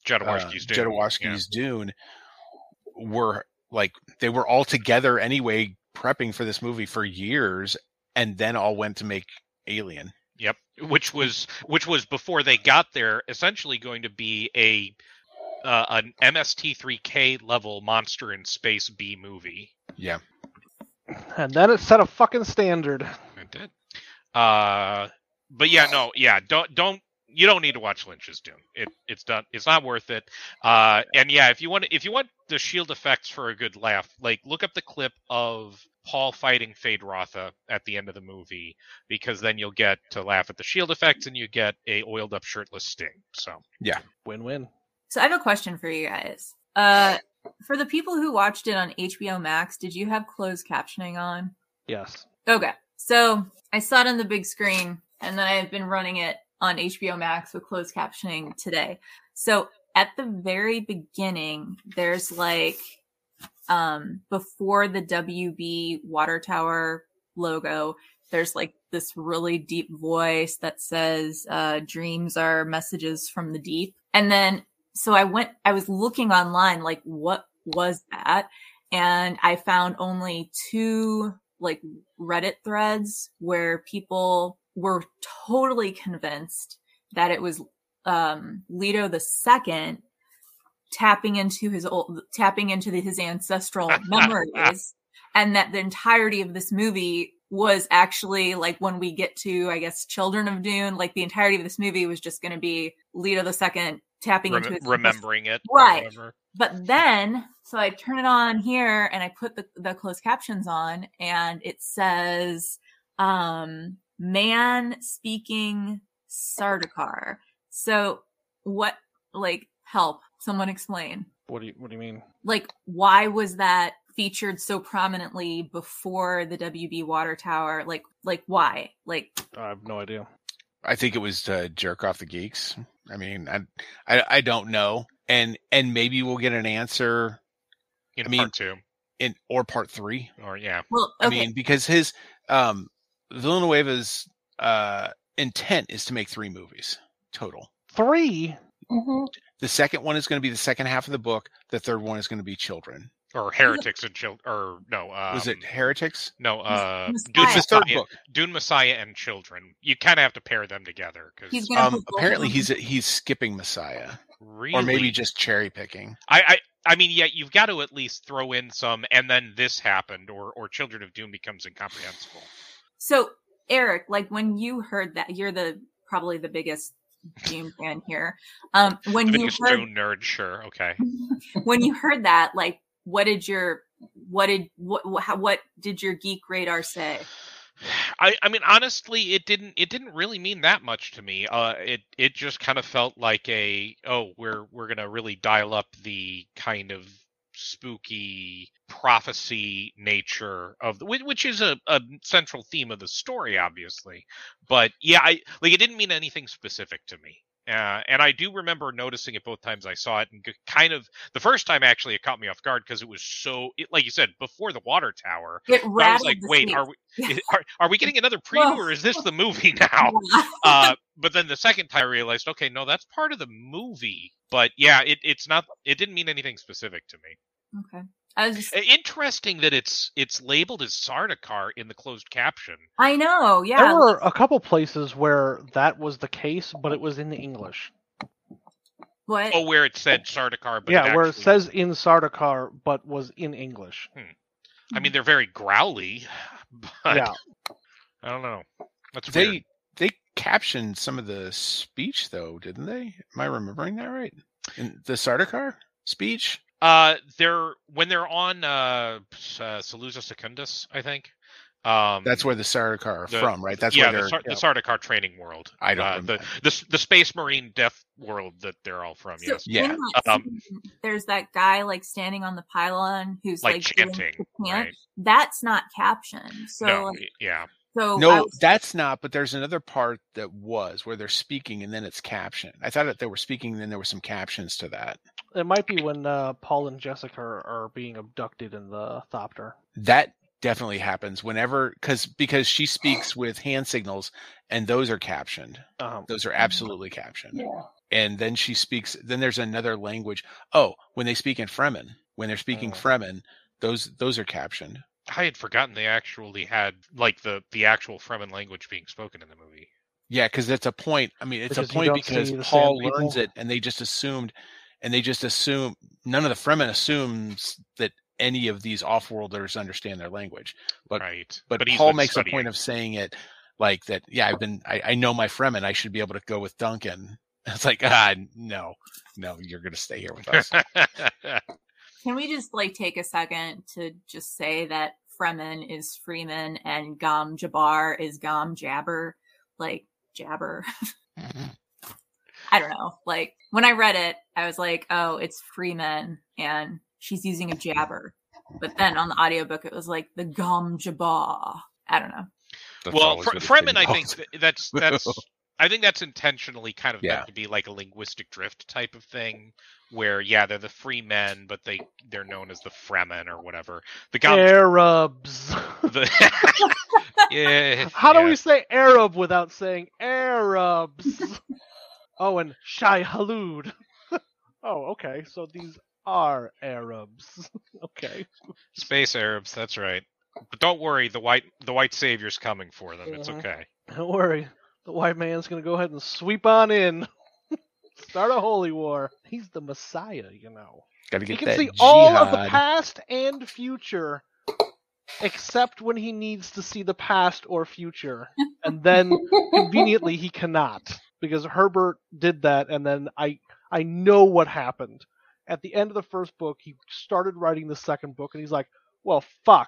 Jodorowsky's Dune were like, they were all together anyway, prepping for this movie for years, and then all went to make Alien. Yep, which was before they got there, essentially going to be an MST3K level monster in space B movie. Yeah. And then it set a fucking standard. It did. But yeah, no, yeah, don't you don't need to watch Lynch's Dune. It's done. It's not worth it. And yeah, if you want the shield effects for a good laugh, like look up the clip of Paul fighting Feyd-Rautha at the end of the movie, because then you'll get to laugh at the shield effects and you get a oiled up shirtless Sting. So yeah, win-win. So I have a question for you guys. For the people who watched it on HBO Max, did you have closed captioning on? Yes. Okay. So I saw it on the big screen, and then I've been running it on HBO Max with closed captioning today. So at the very beginning, there's like, before the WB Water Tower logo, there's like this really deep voice that says, dreams are messages from the deep. And then, so I was looking online, like, what was that? And I found only 2 like Reddit threads where people were totally convinced that it was Leto II tapping into his ancestral memories, and that the entirety of this movie was actually, like, when we get to, I guess, Children of Dune, like the entirety of this movie was just going to be Leto II tapping into his remembering it, right? But then, so I turn it on here and I put the closed captions on, and it says, man speaking Sardaukar. So what, like, help, someone explain. What do you mean? Like, why was that featured so prominently before the WB Water Tower? Like why? Like, I have no idea. I think it was to jerk off the geeks. I mean, I don't know. And maybe we'll get an answer in part 2. Or part 3. Or yeah. Well, okay. I mean, because his Villanueva's intent is to make 3 movies total. 3? Mm-hmm. The second one is going to be the second half of the book. The third one is going to be children. Or Heretics and Children. Or no. Was it Heretics? No. Dune Messiah. Dune Messiah and Children. You kind of have to pair them together. Cause, apparently he's skipping Messiah. Really? Or maybe just cherry picking. I mean, yeah, you've got to at least throw in some, and then this happened, or Children of Dune becomes incomprehensible. So, Eric, like, when you heard that, you're probably the biggest Dune fan here. When you heard Dune nerd, sure, okay. When you heard that, like, what did your geek radar say? I mean, honestly, it didn't really mean that much to me. It just kind of felt like we're gonna really dial up the kind of spooky prophecy nature of which is a central theme of the story, obviously. But yeah, it didn't mean anything specific to me. And I do remember noticing it both times I saw it, and kind of the first time actually it caught me off guard because it was like you said, before the Water Tower. I was like, wait, are we getting another preview, or is this the movie now? But then the second time I realized, okay, no, that's part of the movie. But yeah, it's not. It didn't mean anything specific to me. Okay. I was just... Interesting that it's labeled as Sardaukar in the closed caption. I know, yeah. There were a couple places where that was the case, but it was in English. What? Oh, where it said Sardaukar, but yeah, where it says in Sardaukar, but was in English. I mean, they're very growly, but yeah. I don't know. That's weird. They captioned some of the speech, though, didn't they? Am I remembering that right? In the Sardaukar speech? When they're on Salusa Secundus, I think. That's where the Sardaukar are from, right? That's where they're the Sardaukar training world. I don't remember. The Space Marine Death world that they're all from. So yes. Yeah. There's that guy like standing on the pylon who's like chanting. Right. That's not captioned. So no, yeah. So no, that's not. But there's another part that was where they're speaking and then it's captioned. I thought that they were speaking and then there were some captions to that. It might be when Paul and Jessica are being abducted in the Thopter. That definitely happens whenever, because she speaks with hand signals and those are captioned. Those are absolutely captioned. Yeah. and then she speaks. Then there's another language. Oh, when they speak in Fremen, when they're speaking Fremen, those are captioned. I had forgotten they actually had like the actual Fremen language being spoken in the movie. Yeah, because it's a point. I mean, it's Because a you point don't because see the Paul sand learns people? it, and they just assume none of the Fremen assumes that any of these off-worlders understand their language. But Right. but he's Paul been makes a studying. point of saying it like that. Yeah, I know my Fremen. I should be able to go with Duncan. It's like, no, you're going to stay here with us. Can we just like take a second to just say that Fremen is Freeman and Gom Jabbar is Gom Jabber? Like, Jabber. I don't know. Like, when I read it, I was like, oh, it's Freeman and she's using a jabber. But then on the audiobook, it was like the Gom Jabbar. I don't know. That's Well, always what it's Fremen, been I called. think that's I think that's intentionally kind of Yeah. meant to be like a linguistic drift type of thing, where they're the free men, but they're known as the Fremen or whatever. The Gom, Arabs. yeah. How do we say Arab without saying Arabs? Oh, and Shai Halud. Oh, okay. So these are Arabs. Okay. Space Arabs? That's right. But don't worry, the white savior's coming for them. It's Mhm. okay. Don't worry. The white man's gonna go ahead and sweep on in. Start a holy war. He's the Messiah, you know. Got to He get can that see jihad. all of the past and future, except when he needs to see the past or future. And then, conveniently, he cannot. Because Herbert did that, and then I know what happened. At the end of the first book, he started writing the second book, and he's like, well, fuck.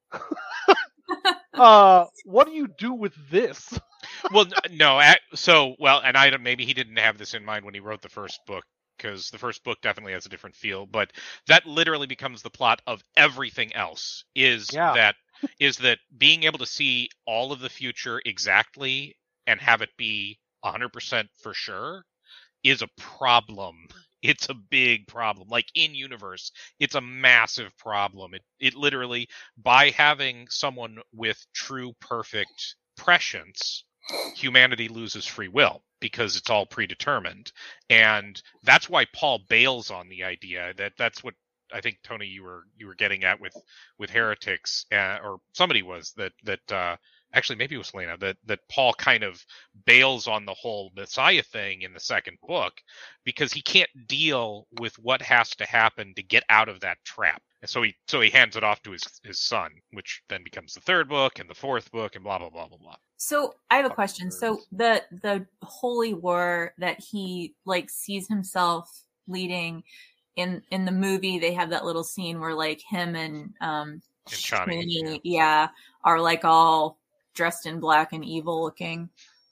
What do you do with this? Well, no. And maybe he didn't have this in mind when he wrote the first book, because the first book definitely has a different feel. But that literally becomes the plot of everything else. That being able to see all of the future exactly and have it be 100% for sure is a problem. It's a big problem. Like in universe, it's a massive problem. It literally, by having someone with true perfect prescience, humanity loses free will because it's all predetermined. And that's why Paul bails on the idea that's what I think, Tony, you were getting at with heretics, or somebody was that actually maybe it was Lena, that Paul kind of bails on the whole Messiah thing in the second book because he can't deal with what has to happen to get out of that trap. And so he hands it off to his son, which then becomes the third book and the fourth book and blah blah blah blah blah. So I have a question. So the holy war that he like sees himself leading in the movie, they have that little scene where like him and Chani, are like all dressed in black and evil looking.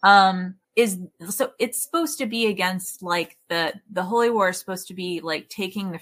So it's supposed to be against like the holy war is supposed to be like taking the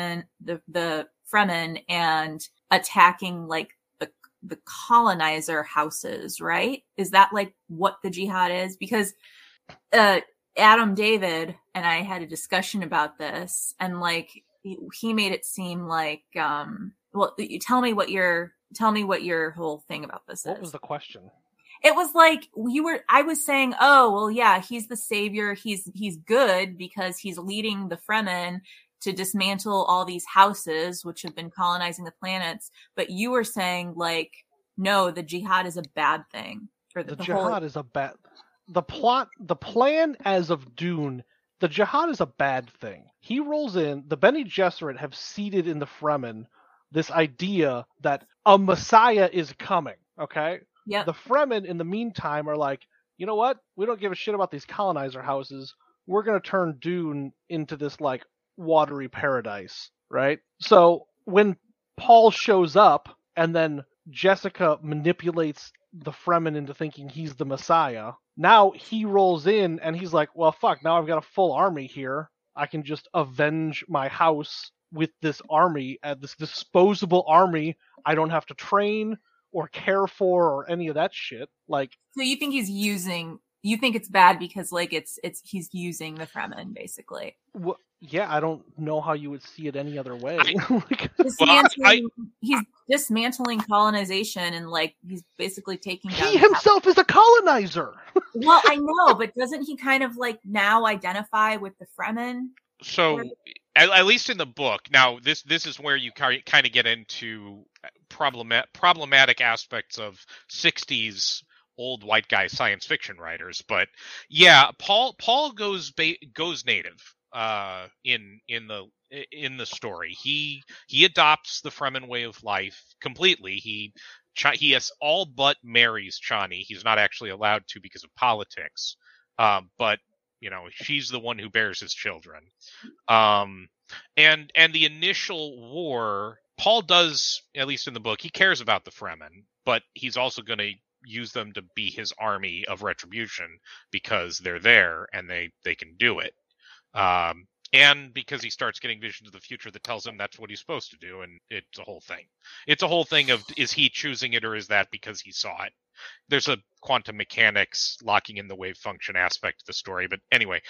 Fremen and attacking like the colonizer houses, right? Is that like what the jihad is? Because Adam David and I had a discussion about this, and like he made it seem like well, tell me what your whole thing about this is. What was the question? It was like I was saying, oh, well, yeah, he's the savior. He's good because he's leading the Fremen to dismantle all these houses, which have been colonizing the planets. But you were saying like, no, the jihad is a bad thing. Or the jihad is a bad. The plan as of Dune, the jihad is a bad thing. He rolls in, the Bene Gesserit have seeded in the Fremen this idea that a Messiah is coming, okay? Yep. The Fremen, in the meantime, are like, you know what? We don't give a shit about these colonizer houses. We're going to turn Dune into this, like, watery paradise, right? So when Paul shows up and then Jessica manipulates the Fremen into thinking he's the Messiah, now he rolls in and he's like, well, fuck, now I've got a full army here. I can just avenge my house with this army, this disposable army I don't have to train or care for or any of that shit. Like, so you think you think it's bad because like it's he's using the Fremen basically. Yeah, I don't know how you would see it any other way. He's dismantling colonization and like he's basically taking down. He himself is a colonizer. Well, I know, but doesn't he kind of like now identify with the Fremen? So, at least in the book, now this is where you kind of get into problematic aspects of 60s old white guy science fiction writers. But yeah, Paul goes native in the story. He adopts the Fremen way of life completely. He has all but marries Chani. He's not actually allowed to because of politics. But she's the one who bears his children. And the initial war, Paul does, at least in the book, he cares about the Fremen, but he's also going to use them to be his army of retribution because they're there and they can do it. And because he starts getting visions of the future that tells him that's what he's supposed to do, and it's a whole thing. It's a whole thing of, is he choosing it or is that because he saw it? There's a quantum mechanics locking in the wave function aspect of the story, but anyway,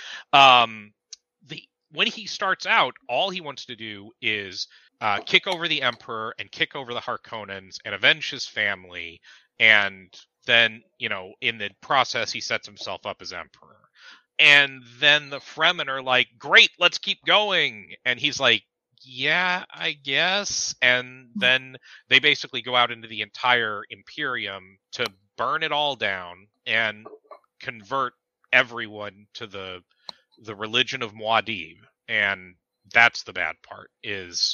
when he starts out, all he wants to do is kick over the Emperor and kick over the Harkonnens and avenge his family, and then, in the process, he sets himself up as Emperor. And then the Fremen are like, great, let's keep going. And he's like, yeah, I guess. And then they basically go out into the entire Imperium to burn it all down and convert everyone to the religion of Muad'Dib. And that's the bad part, is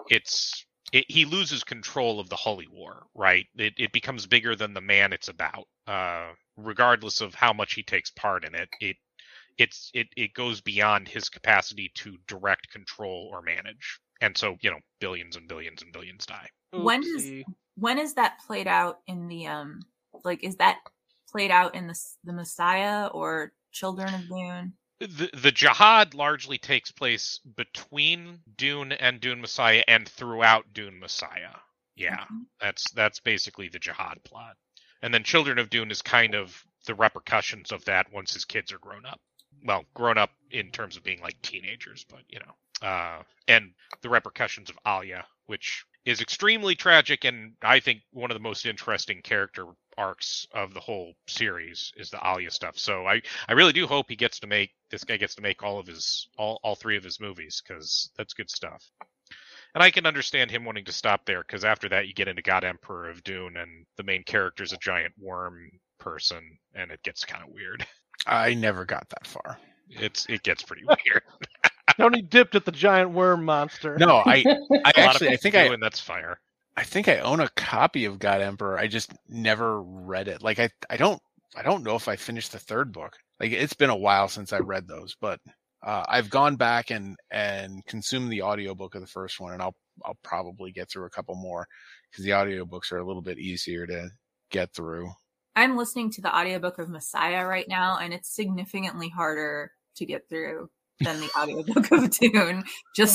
he loses control of the Holy War, right? It becomes bigger than the man it's about. Regardless of how much he takes part in it, it goes beyond his capacity to direct, control, or manage. And so, billions and billions and billions die. When is that played out in the is that played out in the Messiah or Children of Dune? The jihad largely takes place between Dune and Dune Messiah and throughout Dune Messiah. Yeah, that's basically the jihad plot. And then Children of Dune is kind of the repercussions of that once his kids are grown up. Well, grown up in terms of being like teenagers, but and the repercussions of Alia, which is extremely tragic, and I think one of the most interesting character arcs of the whole series is the Alia stuff. So I really do hope this guy gets to make all three of his movies, because that's good stuff. And I can understand him wanting to stop there, because after that you get into God Emperor of Dune, and the main character is a giant worm person, and it gets kind of weird. I never got that far. It gets pretty weird. Tony dipped at the giant worm monster. No, I think that's fire. I think I own a copy of God Emperor. I just never read it. Like I don't know if I finished the third book. Like, it's been a while since I read those, but I've gone back and consumed the audiobook of the first one, and I'll probably get through a couple more, because the audiobooks are a little bit easier to get through. I'm listening to the audiobook of Messiah right now, and it's significantly harder to get through than the audiobook of Dune.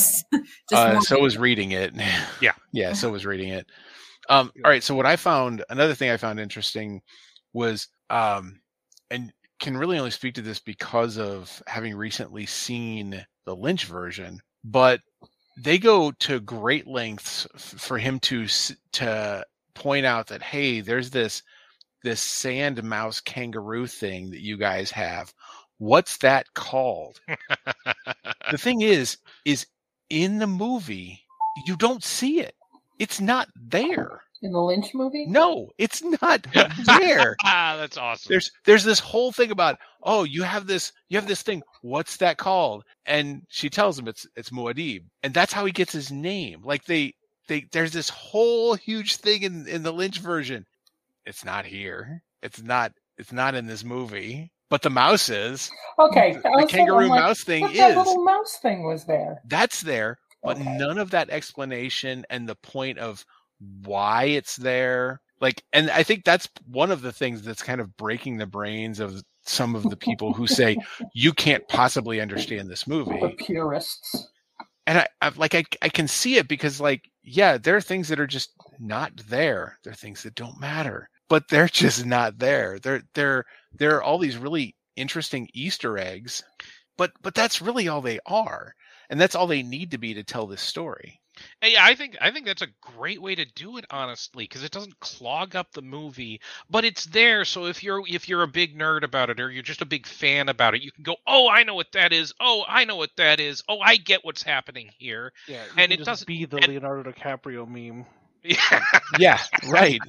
So was reading it. Yeah, so was reading it. All right, so another thing I found interesting was, and can really only speak to this because of having recently seen the Lynch version, but they go to great lengths for him to point out that, hey, there's this sand mouse kangaroo thing that you guys have. What's that called? The thing is in the movie, you don't see it. It's not there. In the Lynch movie? No, it's not there. That's awesome. There's this whole thing about, oh, you have this thing. What's that called? And she tells him it's Muad'Dib, and that's how he gets his name. Like there's this whole huge thing in the Lynch version. It's not here. It's not in this movie. But the mouse is. Okay. The kangaroo mouse thing is. That little mouse thing was there. That's there, but none of that explanation and the point of why it's there. Like, and I think that's one of the things that's kind of breaking the brains of some of the people who say you can't possibly understand this movie. The purists. And I can see it, because, like, yeah, there are things that are just not there. There are things that don't matter, but they're just not there. There are all these really interesting Easter eggs, but that's really all they are. and that's all they need to be to tell this story. Yeah, I think that's a great way to do it, honestly, because it doesn't clog up the movie, but it's there. So if you're a big nerd about it, or you're just a big fan about it, you can go, "Oh, I know what that is. Oh, I know what that is. Oh, I get what's happening here." Yeah, and it just doesn't be the and, Leonardo DiCaprio meme. Yeah, right.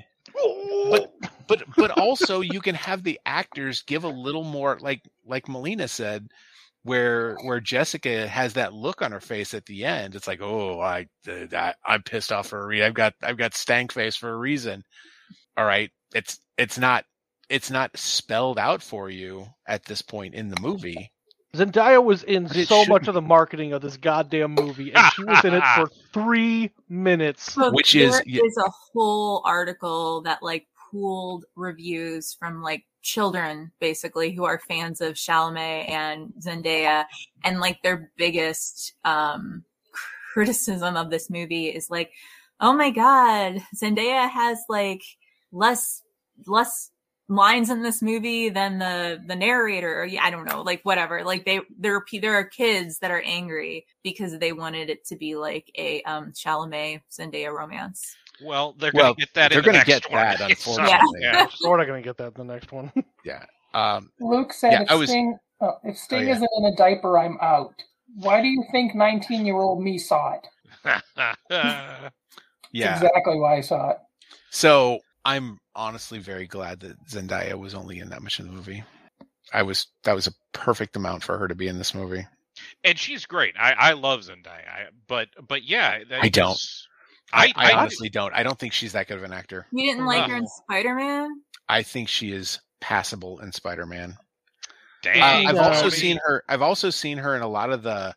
But also you can have the actors give a little more, like Melina said, where Jessica has that look on her face at the end. It's like, oh, I'm pissed off for a reason. I've got stank face for a reason. All right, it's not spelled out for you at this point in the movie. Zendaya was in so much shouldn't of the marketing of this goddamn movie, and she was in it for 3 minutes. So Which there is is a whole article that like pooled reviews from like children basically who are fans of Chalamet and Zendaya, and like their biggest criticism of this movie is like, oh my god, Zendaya has like less lines in this movie than the narrator, or I don't know, like whatever. Like there are kids that are angry because they wanted it to be like a Chalamet Zendaya romance. Well, they're going to get that. They're going to get one. that, unfortunately. Yeah, sort of going to get that in the next one. Yeah. Luke said, Yeah, if Sting isn't in a diaper, I'm out. Why do you think 19-year-old me saw it? Yeah. That's exactly why I saw it. So I'm honestly very glad that Zendaya was only in that much of the movie. That was a perfect amount for her to be in this movie. And she's great. I love Zendaya. But yeah, I don't. I honestly don't. I don't think she's that good of an actor. You didn't like her in Spider-Man? I think she is passable in Spider-Man. Dang. I've also seen her in a lot of the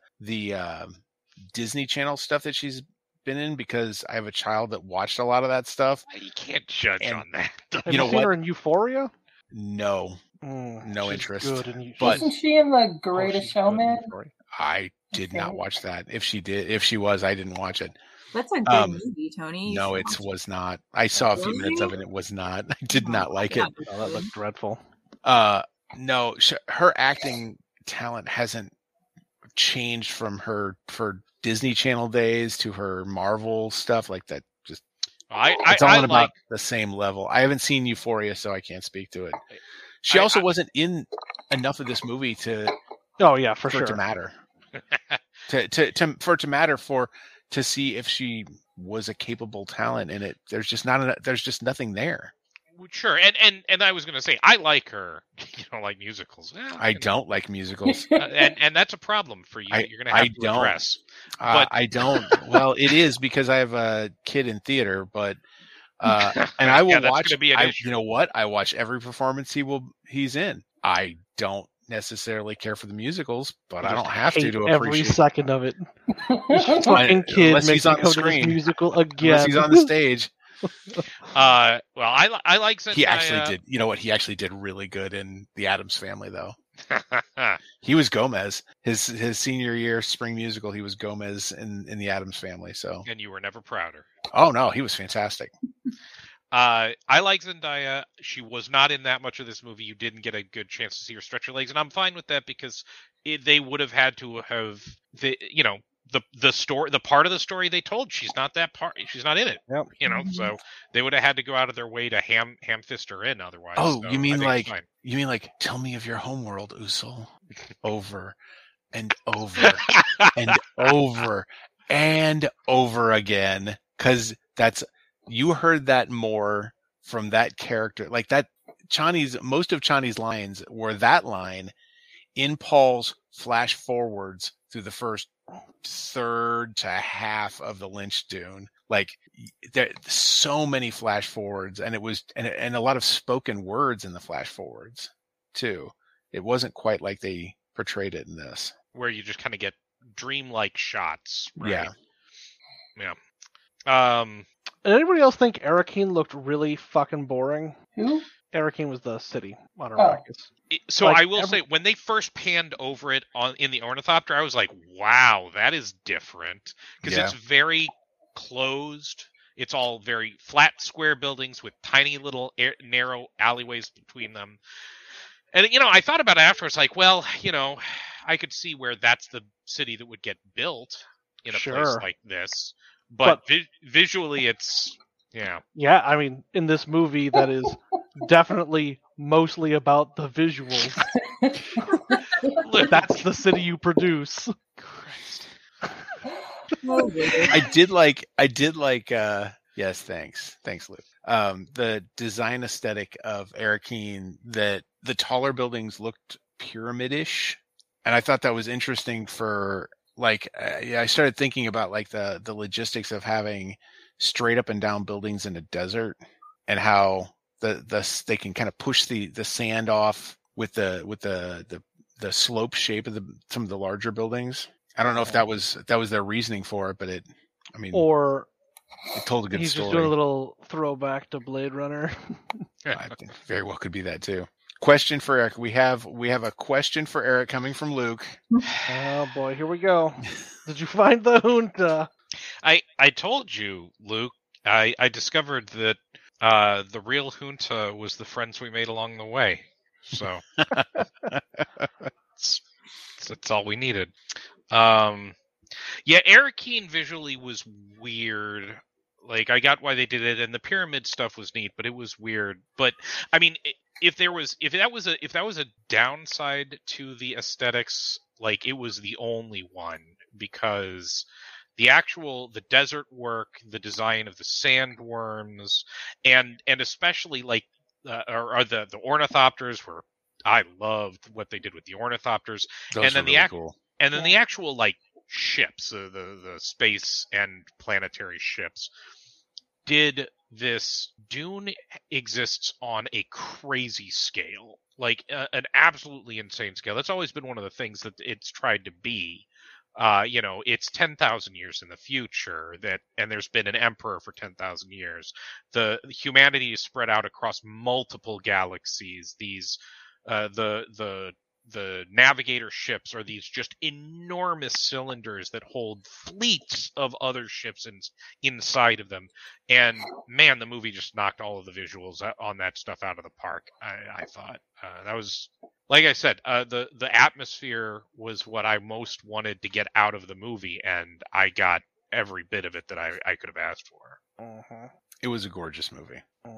Disney Channel stuff that she's been in, because I have a child that watched a lot of that stuff. You can't judge on that. Have you seen her in Euphoria? No, no interest. But wasn't she in The Greatest Showman? I did not watch that. If she was, I didn't watch it. That's a good movie, Tony. No, it was not. I saw a few minutes of it. It was not. I did not like it. Oh, that looked dreadful. No, her acting talent hasn't changed from her Disney Channel days to her Marvel stuff like that. Just it's all about the same level. I haven't seen Euphoria, so I can't speak to it. She also wasn't in enough of this movie to. Oh yeah, for it to matter. For it to matter to see if she was a capable talent in it. There's just nothing there. Sure, and I was going to say I like her. You don't like musicals. Well, I don't like musicals, and that's a problem for you. You're going to have to address. But I don't. Well, it is because I have a kid in theater, but and I will watch. You know what? I watch every performance he's in. I don't necessarily care for the musicals, but I don't have to appreciate every second of it. This fucking kid makes me go to this musical again. Unless he's on the stage. Well, I like Zendaya. He actually did. You know what? He actually did really good in The Addams Family, though. He was Gomez. His senior year spring musical, he was Gomez in The Addams Family. So. And you were never prouder. Oh no, he was fantastic. I like Zendaya. She was not in that much of this movie. You didn't get a good chance to see her stretch her legs, and I'm fine with that because they would have had to have the story, the part of the story they told. She's not that part. She's not in it. Yep. So they would have had to go out of their way to ham fist her in. Otherwise, so you mean like tell me of your homeworld, Usul, over and over and over and over again, because you heard that more from that character. Like that, most of Chani's lines were that line in Paul's flash forwards through the first third to half of the Lynch Dune. Like there's so many flash forwards, and it was and a lot of spoken words in the flash forwards too. It wasn't quite like they portrayed it in this, where you just kind of get dreamlike shots. Right? Yeah. Did anybody else think Arrakeen looked really fucking boring? Who? Arrakeen was the city on Arrakis. So I will say, when they first panned over it in the ornithopter, I was like, wow, that is different. Because it's very closed. It's all very flat, square buildings with tiny little narrow alleyways between them. And, I thought about it afterwards, like, well, I could see where that's the city that would get built in a place Sure. like this. But visually, it's Yeah, I mean, in this movie, that is definitely mostly about the visuals. That's the city you produce. Christ. I did like yes, thanks, Luke. The design aesthetic of Arakeen, that the taller buildings looked pyramidish, and I thought that was interesting for I started thinking about like the logistics of having straight up and down buildings in a desert, and how they can kind of push the sand off with the slope shape of some of the larger buildings. I don't know if that was their reasoning for it, but Or it told a good he's story. just doing a little throwback to Blade Runner. I think very well could be that too. Question for Eric. We have a question for Eric coming from Luke. Oh boy, here we go. Did you find the junta? I told you, Luke. I discovered that the real junta was the friends we made along the way. So that's all we needed. Yeah, Arakeen visually was weird. Like, I got why they did it, and the pyramid stuff was neat, but it was weird. But I mean, if that was a downside to the aesthetics, like, it was the only one, because the desert work, the design of the sandworms, and especially like the ornithopters were. I loved what they did with the ornithopters. Those and then were really cool. And then the actual like ships, the space and planetary ships. Did this Dune exists on a crazy scale, like an absolutely insane scale. That's always been one of the things that it's tried to be. It's 10,000 years in the future and there's been an emperor for 10,000 years. The humanity is spread out across multiple galaxies. These the navigator ships are these just enormous cylinders that hold fleets of other ships inside of them. And man, the movie just knocked all of the visuals on that stuff out of the park. I thought that was, like I said, the atmosphere was what I most wanted to get out of the movie, and I got every bit of it that I could have asked for. Uh-huh. It was a gorgeous movie.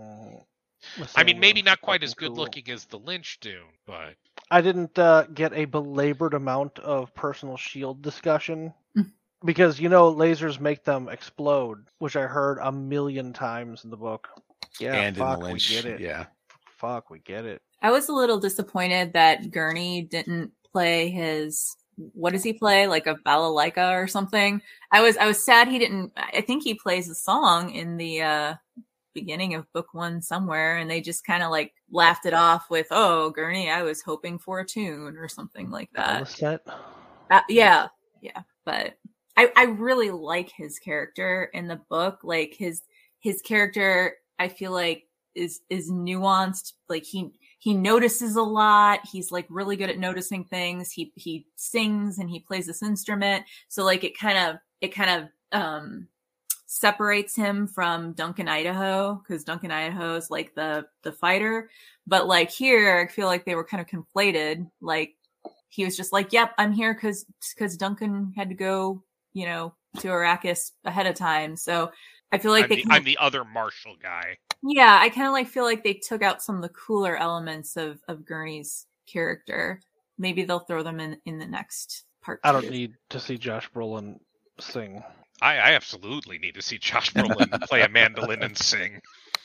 I mean, maybe not quite as good looking as the Lynch Dune, but I didn't get a belabored amount of personal shield discussion because lasers make them explode, which I heard a million times in the book. Yeah, and fuck, in the Lynch, we get it. Yeah, fuck, we get it. I was a little disappointed that Gurney didn't play his. What does he play? Like a balalaika or something? I was sad he didn't. I think he plays a song in the beginning of book 1 somewhere, and they just kind of like laughed it off with, "Oh, Gurney, I was hoping for a tune," or something like that. Yeah. But I really like his character in the book. Like his character, I feel like is nuanced. Like he notices a lot. He's like really good at noticing things. He sings and he plays this instrument. So like it kind of separates him from Duncan Idaho, because Duncan Idaho is like the fighter. But like here, I feel like they were kind of conflated. Like he was just like, "Yep, I'm here because Duncan had to go, to Arrakis ahead of time." So I feel like I'm the other martial guy. Yeah, I kind of like feel like they took out some of the cooler elements of Gurney's character. Maybe they'll throw them in the next part. I don't need to see Josh Brolin sing. I absolutely need to see Josh Brolin play a mandolin and sing.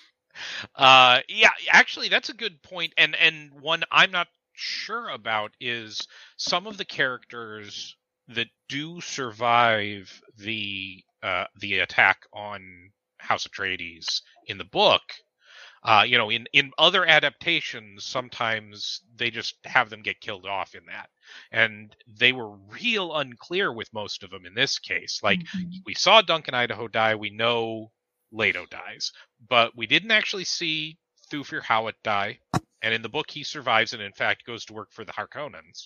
Yeah, actually, that's a good point, and one I'm not sure about is some of the characters that do survive the attack on House Atreides in the book. In other adaptations, sometimes they just have them get killed off in that. And they were real unclear with most of them in this case. Like, we saw Duncan Idaho die, we know Leto dies, but we didn't actually see Thufir Hawat die. And in the book, he survives and, in fact, goes to work for the Harkonnens.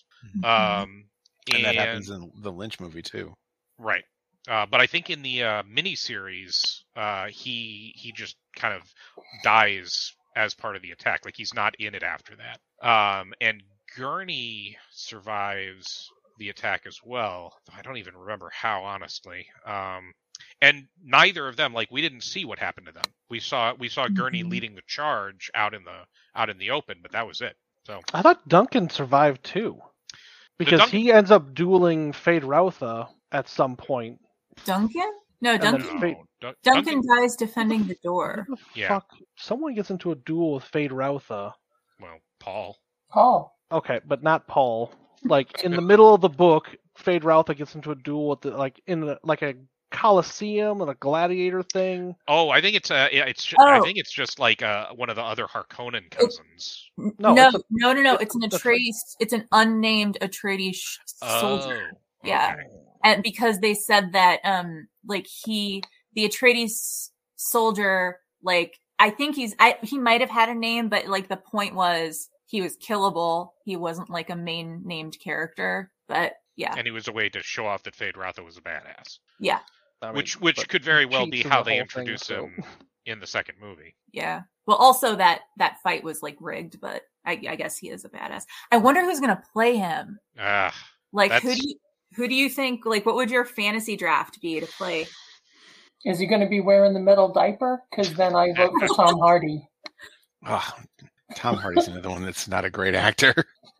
And that happens in the Lynch movie, too. Right. But I think in the miniseries, he just kind of dies as part of the attack. Like, he's not in it after that. And Gurney survives the attack as well. I don't even remember how, honestly. And neither of them, like, we didn't see what happened to them. We saw Gurney leading the charge out in the open, but that was it. So I thought Duncan survived too, because he ends up dueling Feyd-Rautha at some point. Duncan? No, Duncan. Duncan dies defending the door. Yeah. Fuck. Someone gets into a duel with Feyd-Rautha. Well, Paul. Okay, but not Paul. Like in the middle of the book, Feyd-Rautha gets into a duel with a Colosseum and a gladiator thing. Oh, I think I think it's just like one of the other Harkonnen cousins. No. It's an Atreides. It's an unnamed Atreides soldier. Yeah, and because they said that the Atreides soldier, like, I think he might have had a name, but like the point was he was killable. He wasn't like a main named character, but yeah. And he was a way to show off that Feyd-Rautha was a badass. Yeah. Which could very well be how they introduce him in the second movie. Yeah. Well, also that fight was like rigged, but I guess he is a badass. I wonder who's gonna play him. Like, who do you think? Like, what would your fantasy draft be to play? Is he going to be wearing the metal diaper? Because then I vote for Tom Hardy. Oh, Tom Hardy's another one that's not a great actor.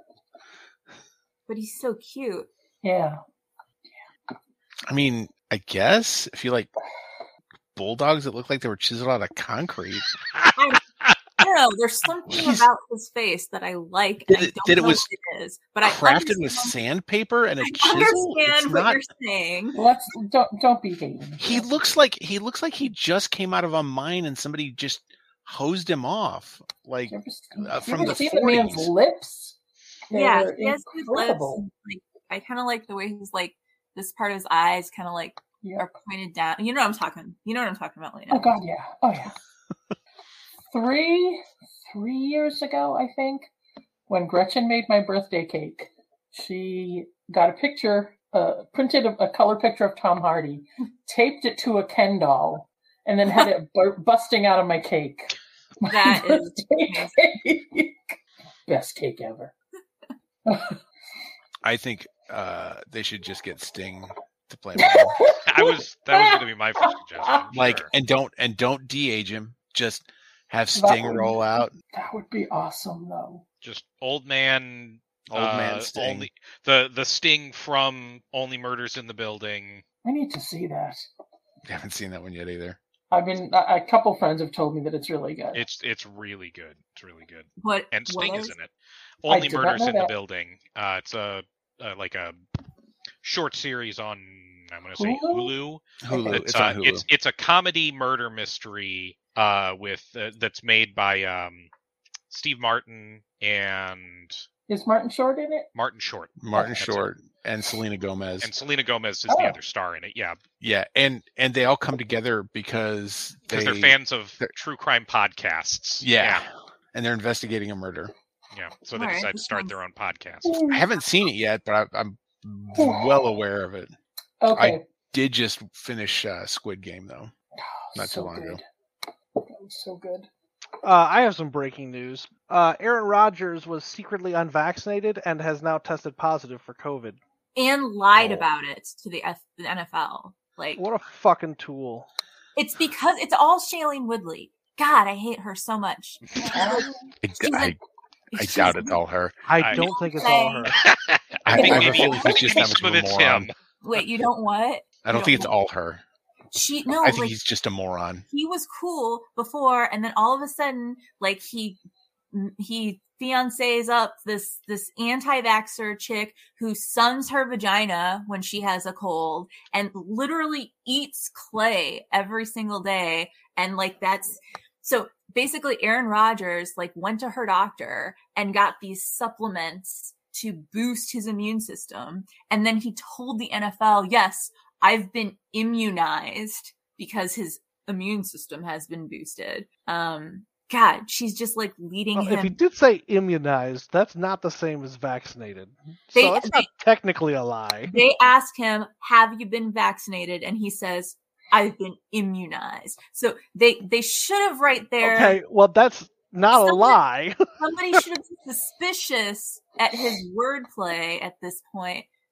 But he's so cute. Yeah. I mean, I guess if you like bulldogs that look like they were chiseled out of concrete. I don't know. There's something about his face that I like. I don't know what it is, but crafted with sandpaper and a chisel. I understand what you're saying. Don't be hating. He looks like he just came out of a mine and somebody just hosed him off, like from the 40s. The man's lips. Yeah, he has his lips. Like, I kind of like the way he's like this part of his eyes kind of like are pointed down. You know what I'm talking about, Lena. Oh God, yeah. Oh yeah. 3 years ago, I think, when Gretchen made my birthday cake, she got a picture, printed a color picture of Tom Hardy, taped it to a Ken doll, and then had it busting out of my cake. That is cake. Best cake ever. I think they should just get Sting to play. That was going to be my first suggestion. Like, sure. and don't de-age him. Just have Sting roll out. That would be awesome, though. Just old man Sting. The Sting from Only Murders in the Building. I need to see that. I haven't seen that one yet either. I've been a couple friends have told me that it's really good. It's really good. It's really good. And Sting is in it. Only Murders in the Building. It's a short series on, I'm going to say Hulu. It's on Hulu. It's a comedy murder mystery that's made by Steve Martin and... Is Martin Short in it? Martin Short. And Selena Gomez. And Selena Gomez is the other star in it, yeah. Yeah, and they all come together because they're fans of true crime podcasts. Yeah. And they're investigating a murder. Yeah, so they decide to start their own podcast. I haven't seen it yet, but I'm well aware of it. Okay. I did just finish Squid Game, though. Not too long ago. That was so good. I have some breaking news. Aaron Rodgers was secretly unvaccinated and has now tested positive for COVID. And lied about it to the NFL. Like, what a fucking tool. It's because it's all Shailene Woodley. God, I hate her so much. I doubt it's all her. I don't think it's all her. I think maybe he's just that much of a moron. Wait, you don't what? I don't think it's all her. I think he's just a moron. He was cool before, and then all of a sudden, like he fiancés up this anti-vaxxer chick who suns her vagina when she has a cold and literally eats clay every single day, and like that's so basically Aaron Rodgers like went to her doctor and got these supplements to boost his immune system, and then he told the NFL, yes, I've been immunized because his immune system has been boosted. God, she's just like leading him. If he did say immunized, that's not the same as vaccinated. So it's not technically a lie. They ask him, have you been vaccinated? And he says, I've been immunized. So they should have right there. Okay, well, that's not a lie. Somebody should have been suspicious at his wordplay at this point.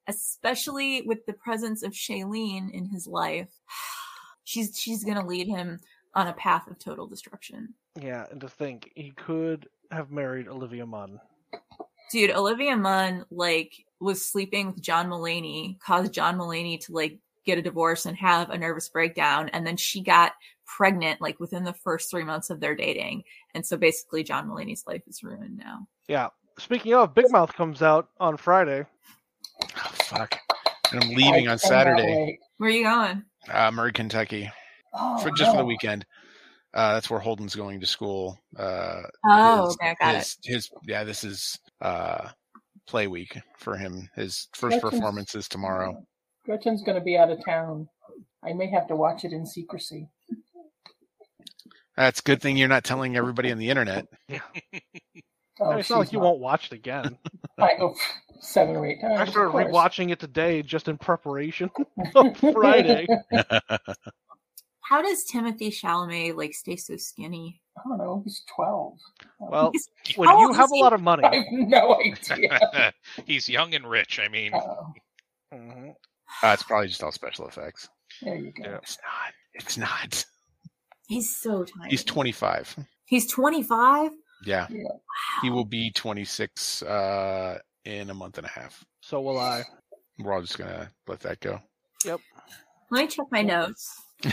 especially with the presence of Shailene in his life. She's gonna lead him on a path of total destruction. Yeah, and to think he could have married Olivia Munn. Dude, Olivia Munn was sleeping with John Mulaney, caused John Mulaney to get a divorce and have a nervous breakdown, and then she got pregnant within the first 3 months of their dating, and so basically John Mulaney's life is ruined now. Yeah. Speaking of, Big Mouth comes out on Friday. Oh, fuck. And I'm leaving on Saturday. Where are you going? Murray, Kentucky. Oh, for the weekend. That's where Holden's going to school. Okay, I got it. This is play week for him. His first performance is tomorrow. Gretchen's going to be out of town. I may have to watch it in secrecy. That's a good thing you're not telling everybody on the internet. Yeah. Oh, it's not like you won't watch it again. I go 7 or 8 times. I started rewatching it today just in preparation of Friday. How does Timothée Chalamet stay so skinny? I don't know. He's 12. Well, when you have a lot of money, I have no idea. He's young and rich. I mean, mm-hmm. It's probably just all special effects. There you go. Yeah. It's not. He's so tiny. He's 25. He's 25? Yeah. Wow. He will be 26 in a month and a half. So will I. We're all just going to let that go. Yep. Let me check my notes.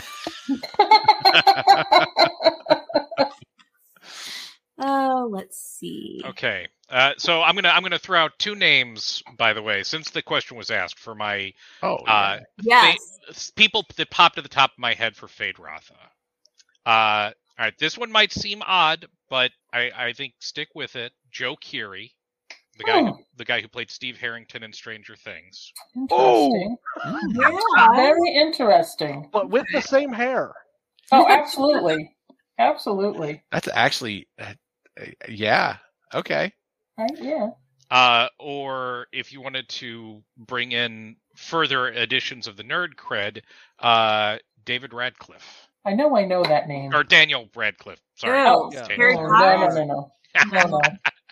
Oh, let's see. Okay. So I'm gonna throw out 2 names, by the way, since the question was asked for my yes. People that popped to the top of my head for Fade Rotha. All right, this one might seem odd, but I think stick with it. Joe Keery, the guy who played Steve Harrington in Stranger Things. Interesting. Yeah. Very interesting. But with the same hair. Oh, absolutely. Absolutely. That's actually, yeah. Okay. Yeah. Or if you wanted to bring in further editions of the nerd cred, David Radcliffe. I know that name. Or Daniel Radcliffe. Sorry. Oh, yeah. Harry No. Potter.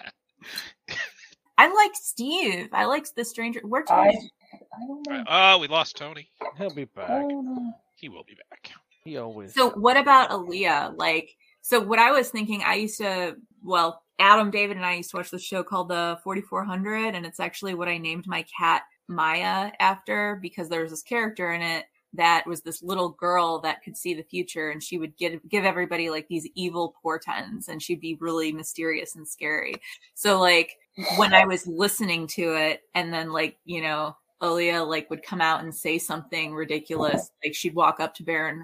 I like Steve. I like the Stranger. Where I Tony? don't know. Oh, we lost Tony. He'll be back. He will be back. He always. So what about Aaliyah? So what I was thinking, Adam, David, and I used to watch this show called the 4400, and it's actually what I named my cat Maya after, because there was this character in it that was this little girl that could see the future, and she would give everybody these evil portents, and she'd be really mysterious and scary. So when I was listening to it, and then Aaliyah would come out and say something ridiculous, she'd walk up to Baron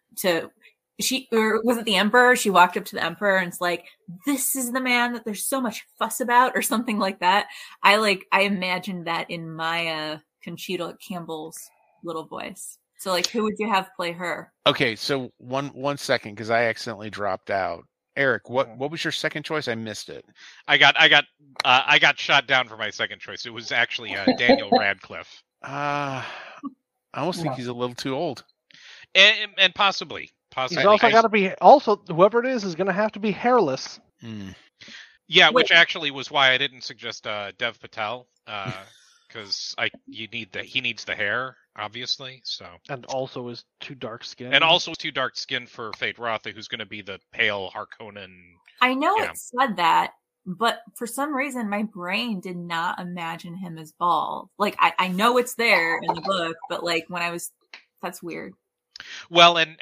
or was it the Emperor? She walked up to the Emperor and it's this is the man that there's so much fuss about, or something like that. I imagined that in Maya Conchita Campbell's little voice. So who would you have play her? Okay, so one second, because I accidentally dropped out. Eric, what was your second choice? I missed it. I got shot down for my second choice. It was actually Daniel Radcliffe. I almost think he's a little too old. And possibly. He's also got to be. Also, whoever it is going to have to be hairless. Yeah, which actually was why I didn't suggest Dev Patel, because he needs the hair, obviously. So and also is too dark skinned. And also too dark skinned for Fade Rotha, who's going to be the pale Harkonnen. I know it said that, but for some reason my brain did not imagine him as bald. I know it's there in the book, but that's weird. Well, and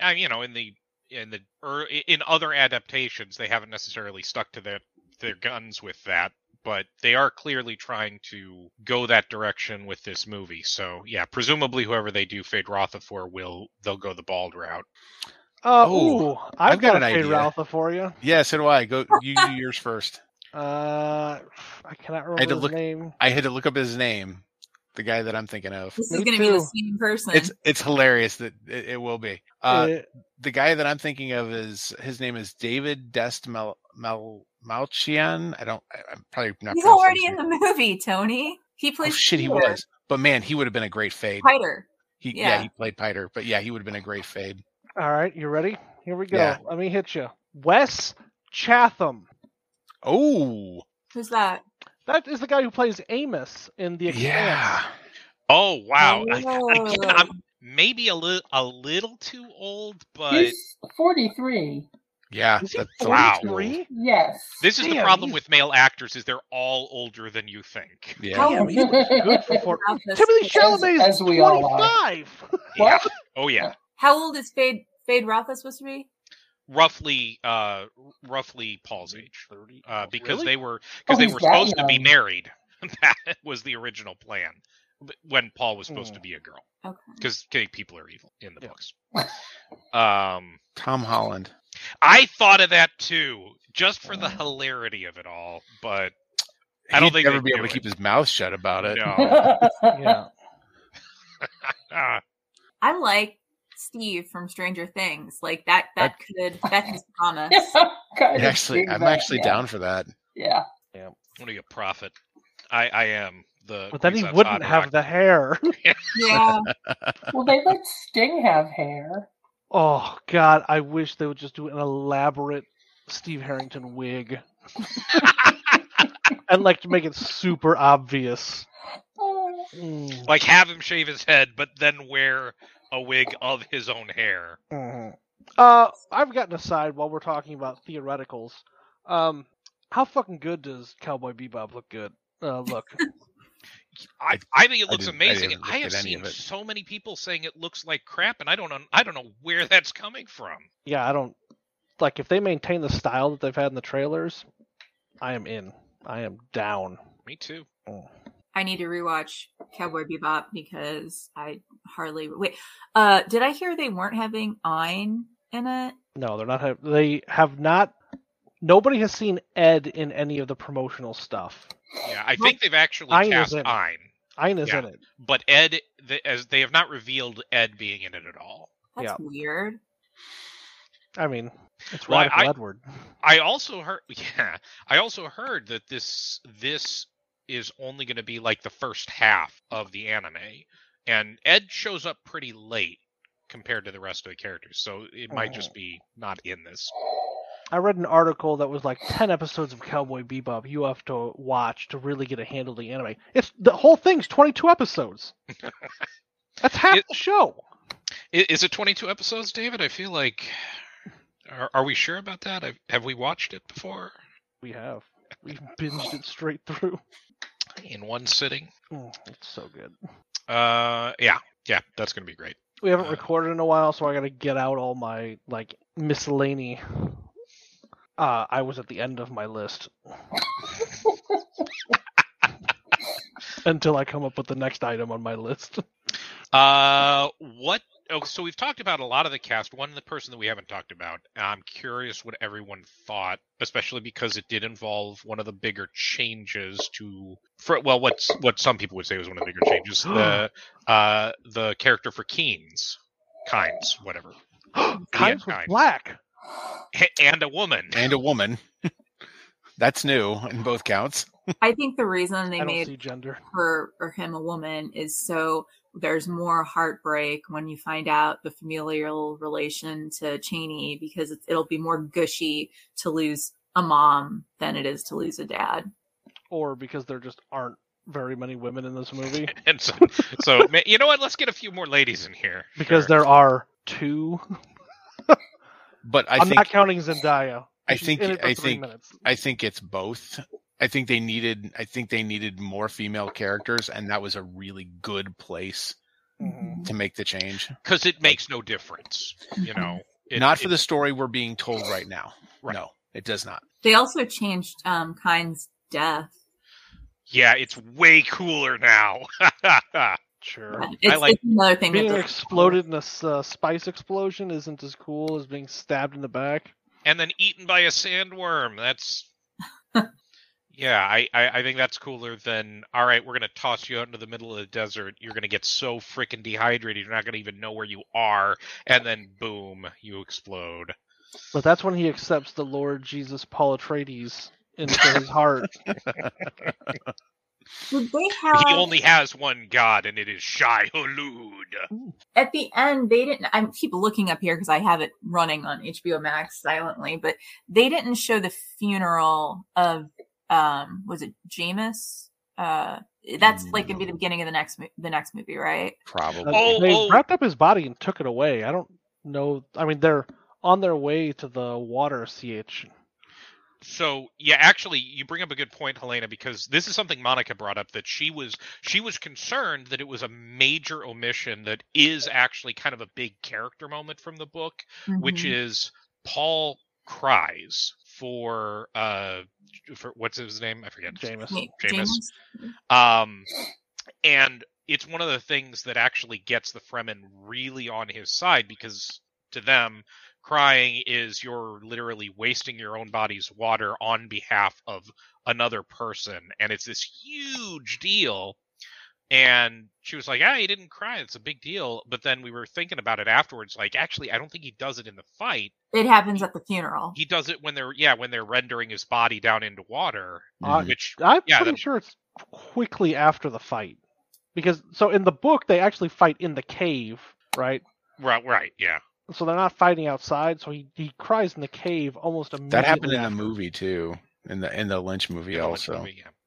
in other adaptations, they haven't necessarily stuck to their guns with that, but they are clearly trying to go that direction with this movie. So yeah, presumably whoever they do Fade Rotha for they'll go the bald route. I've got an idea. Fade Rotha for you. Yeah, so do I. Go. You do yours first. I cannot remember his name. I had to look up his name. The guy that I'm thinking of. This is going to be the same person. It's hilarious that it will be. The guy that I'm thinking of his name is David Dest Malchian. I'm probably not. He's already in the movie, Tony. He plays. Oh shit, Peter. He was. But man, he would have been a great Fade. Piter. He played Piter. But yeah, he would have been a great Fade. All right, you ready? Here we go. Yeah. Let me hit you. Wes Chatham. Oh. Who's that? That is the guy who plays Amos in The Expanse. Yeah. Oh wow! Oh. Again, I'm maybe a little too old, but He's 43. Yeah, Is he that's Wow. 43? Yes. this is the Damn, problem he's- with male actors: is they're all older than you think. Yeah. How Damn, he looks good for 40. Ralph is- Timothy Chalamet As is we all are. 25. Yeah. What? Oh yeah. How old is Fade Ralph supposed to be? Roughly Paul's age. 30. Because Really? they were Oh, he's that supposed to be young. married. That was the original plan when Paul was supposed to be a girl. Okay. Because gay people are evil in the Yeah. books. Tom Holland. I thought of that too, just for the hilarity of it all. But I don't He'd think never they'd be able do to it. keep his mouth shut about it. No. Yeah. I like Steve from Stranger Things. Like that's his promise. Kind of Actually, dig I'm that, actually yeah. down for that. Yeah. I'm gonna get Prophet. I am the. But then he Kwisatz wouldn't Haderach. have the hair. Yeah. Well, they let Sting have hair. Oh, God. I wish they would just do an elaborate Steve Harrington wig. And, like, to make it super obvious. Oh. Mm. Like have him shave his head, but then wear a wig of his own hair. Mhm. I've gotten aside while we're talking about theoreticals. How fucking good does Cowboy Bebop look good? Look. I think it looks I amazing. didn't I look have at any seen of it. so many people saying it looks like crap, and I don't know where that's coming from. Yeah, I don't like if they maintain the style that they've had in the trailers. I am in. I am down. Me too. I need to rewatch Cowboy Bebop because I hardly wait. Did I hear they weren't having Ein in it? No, they're not. They have not. Nobody has seen Ed in any of the promotional stuff. Yeah, I think they've actually Ein is cast in it. Ein, Ein is Yeah. in it. but Ed, as they have not revealed Ed being in it at all. That's Yeah. weird. I mean, it's Well, Radical Edward. I also heard that this is only going to be like the first half of the anime, and Ed shows up pretty late compared to the rest of the characters, so it might just be not in this. I read an article that was like 10 episodes of Cowboy Bebop you have to watch to really get a handle of the anime. It's the whole thing's 22 episodes. That's half the show. Is it 22 episodes, David? I feel like. Are we sure about that? Have we watched it before We have. We've binged it straight through. in one sitting? It's so good. Yeah, that's gonna be great. We haven't recorded in a while, so I gotta get out all my like miscellany. I was at the end of my list. Until I come up with the next item on my list. What? Oh, so we've talked about a lot of the cast. One person that we haven't talked about. I'm curious what everyone thought, especially because it did involve one of the bigger changes to. What some people would say was one of the bigger changes. The character for Kynes, whatever, Kynes was Kynes. black. And a woman. And a woman. That's new in both counts. I think the reason they I don't made see gender. her or him a woman is so there's more heartbreak when you find out the familial relation to Cheney, because it'll be more gushy to lose a mom than it is to lose a dad. Or because there just aren't very many women in this movie. And so you know what? Let's get a few more ladies in here. Because Sure. there are two. But I'm not counting Zendaya. I She's think in it for I 3 think minutes. I think it's both. I think they needed more female characters, and that was a really good place Mhm. to make the change. Because it makes no difference, you know. Not for the story we're being told right now. Right. No, it does not. They also changed Kynes' death. Yeah, it's way cooler now. Sure. It's another thing. Being that exploded in a spice explosion isn't as cool as being stabbed in the back. And then eaten by a sandworm. That's yeah, I think that's cooler than, all right, we're gonna toss you out into the middle of the desert. You're gonna get so freaking dehydrated, you're not gonna even know where you are, and then boom, you explode. But that's when he accepts the Lord Jesus Paul Atreides into his heart. Did they have He only has one god, and it is Shai Hulud. at the end? They didn't. I keep looking up here because I have it running on HBO Max silently, but they didn't show the funeral of was it Jameis? That's like gonna be the beginning of the next movie, right? Probably. They wrapped up his body and took it away. I don't know. I mean, they're on their way to the water. So yeah, actually, you bring up a good point, Helena, because this is something Monica brought up, that she was concerned that it was a major omission that is actually kind of a big character moment from the book, which is Paul cries for what's his name? I forget. Jameis. And it's one of the things that actually gets the Fremen really on his side, because to them, crying is you're literally wasting your own body's water on behalf of another person, and it's this huge deal. And she was like, he didn't cry, it's a big deal. But then we were thinking about it afterwards, like, actually, I don't think he does it in the fight. It happens at the funeral. He does it when they're rendering his body down into water. Which I'm pretty sure it's quickly after the fight. Because, so in the book, they actually fight in the cave, right? Right, yeah. So they're not fighting outside, so he cries in the cave almost immediately. That happened in the movie too, in the Lynch movie also.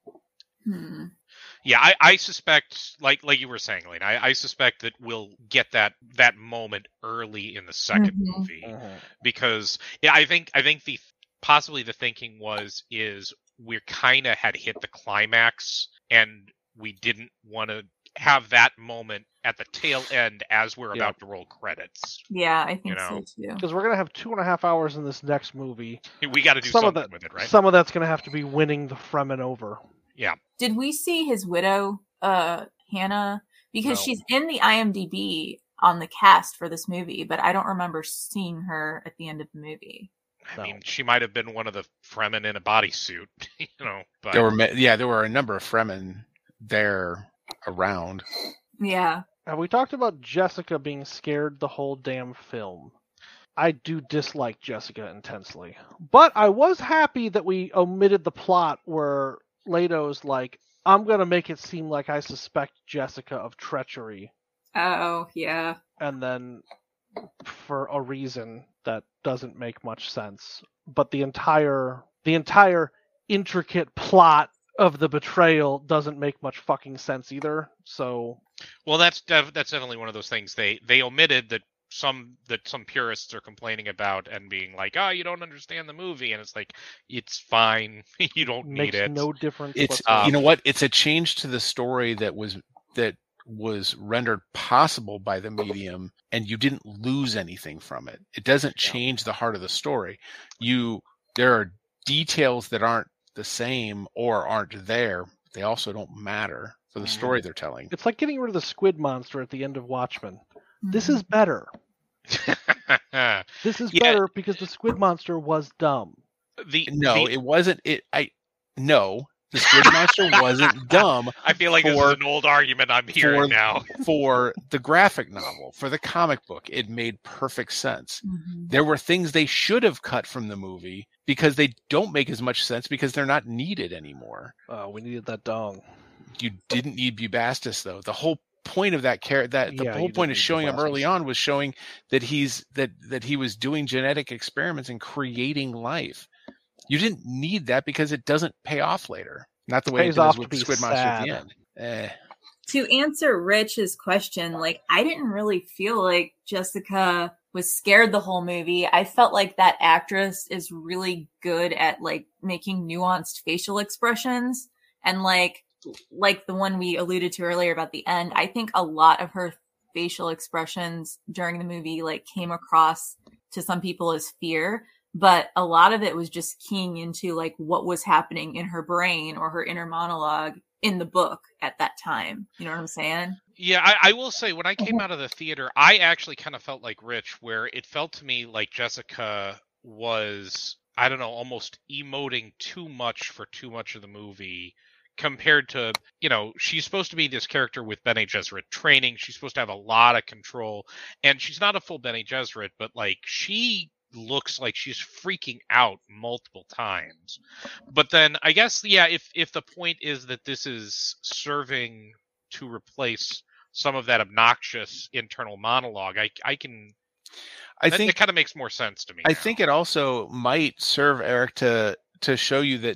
Yeah, I suspect, like you were saying, Lane, I suspect that we'll get that moment early in the second movie, because I think possibly the thinking is we kind of had hit the climax, and we didn't want to have that moment at the tail end as we're about to roll credits. Yeah, I think so too. Because we're gonna have 2.5 hours in this next movie. We got to do something with it, right? Some of that's gonna have to be winning the Fremen over. Yeah. Did we see his widow, Hannah? Because she's in the IMDb on the cast for this movie, but I don't remember seeing her at the end of the movie. I mean, she might have been one of the Fremen in a bodysuit, But there were a number of Fremen there around. Yeah. We talked about Jessica being scared the whole damn film. I do dislike Jessica intensely. But I was happy that we omitted the plot where Leto's like, I'm going to make it seem like I suspect Jessica of treachery. Oh, yeah. And then, for a reason that doesn't make much sense. But the entire intricate plot of the betrayal doesn't make much fucking sense either. So, well, that's definitely one of those things they omitted that some purists are complaining about and being like, you don't understand the movie, and it's like, it's fine, you don't need it. Makes no difference. It's you know what? It's a change to the story that was rendered possible by the medium, and you didn't lose anything from it. It doesn't change the heart of the story. There are details that aren't the same or aren't there. They also don't matter for the story they're telling. It's like getting rid of the squid monster at the end of Watchmen. This is better. This is better because the squid monster was dumb. It wasn't. The squid monster wasn't dumb. I feel like this is an old argument I'm hearing now. For the graphic novel, for the comic book, it made perfect sense. There were things they should have cut from the movie because they don't make as much sense because they're not needed anymore. We needed that dong. You didn't need Bubastis, though. The whole point of that the whole point of showing him early on was showing that he was doing genetic experiments and creating life. You didn't need that because it doesn't pay off later. Not the way it does with the squid monster at the end. To answer Rich's question, I didn't really feel like Jessica was scared the whole movie. I felt like that actress is really good at making nuanced facial expressions, and like the one we alluded to earlier about the end. I think a lot of her facial expressions during the movie came across to some people as fear. But a lot of it was just keying into what was happening in her brain or her inner monologue in the book at that time. You know what I'm saying? Yeah, I will say, when I came out of the theater, I actually kind of felt like Rich, where it felt to me like Jessica was, I don't know, almost emoting too much for too much of the movie, compared to, she's supposed to be this character with Bene Gesserit training. She's supposed to have a lot of control, and she's not a full Bene Gesserit, but she looks like she's freaking out multiple times. But then I guess, if the point is that this is serving to replace some of that obnoxious internal monologue, I think it kind of makes more sense to me. I think it also might serve, Eric, to show you that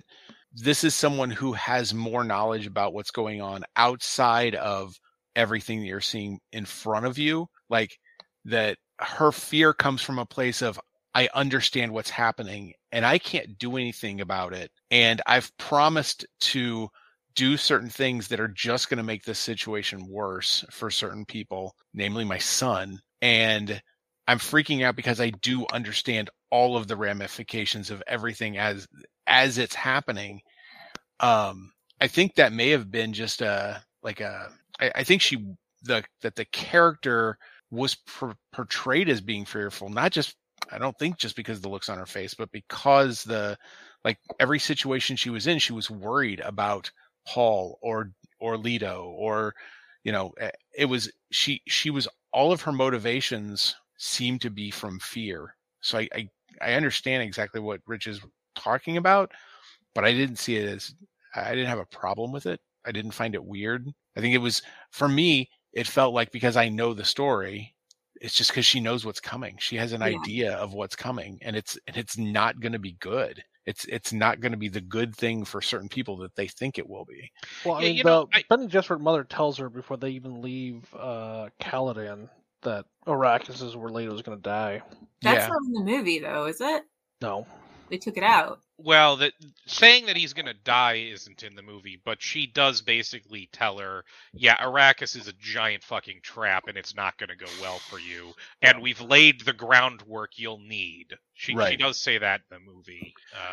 this is someone who has more knowledge about what's going on outside of everything that you're seeing in front of you. Like that her fear comes from a place of, I understand what's happening and I can't do anything about it. And I've promised to do certain things that are just going to make this situation worse for certain people, namely my son. And I'm freaking out because I do understand all of the ramifications of everything as it's happening. I think that may have been just I think that the character was portrayed as being fearful, not just, I don't think just because of the looks on her face, but because every situation she was in, she was worried about Paul or Leto, or, it was, she was, all of her motivations seemed to be from fear. So I understand exactly what Rich is talking about, but I didn't see it as, I didn't have a problem with it. I didn't find it weird. I think it was, for me, it felt like, because I know the story, it's just because she knows what's coming. She has an idea of what's coming, and it's not going to be good. It's not going to be the good thing for certain people that they think it will be. Well, I mean, Bene Gesserit mother tells her before they even leave Caladan that Arrakis is where Leto's going to die. That's not in the movie, though, is it? No. They took it out. Well, saying that he's going to die isn't in the movie, but she does basically tell her, yeah, Arrakis is a giant fucking trap, and it's not going to go well for you, and we've laid the groundwork you'll need. She does say that in the movie.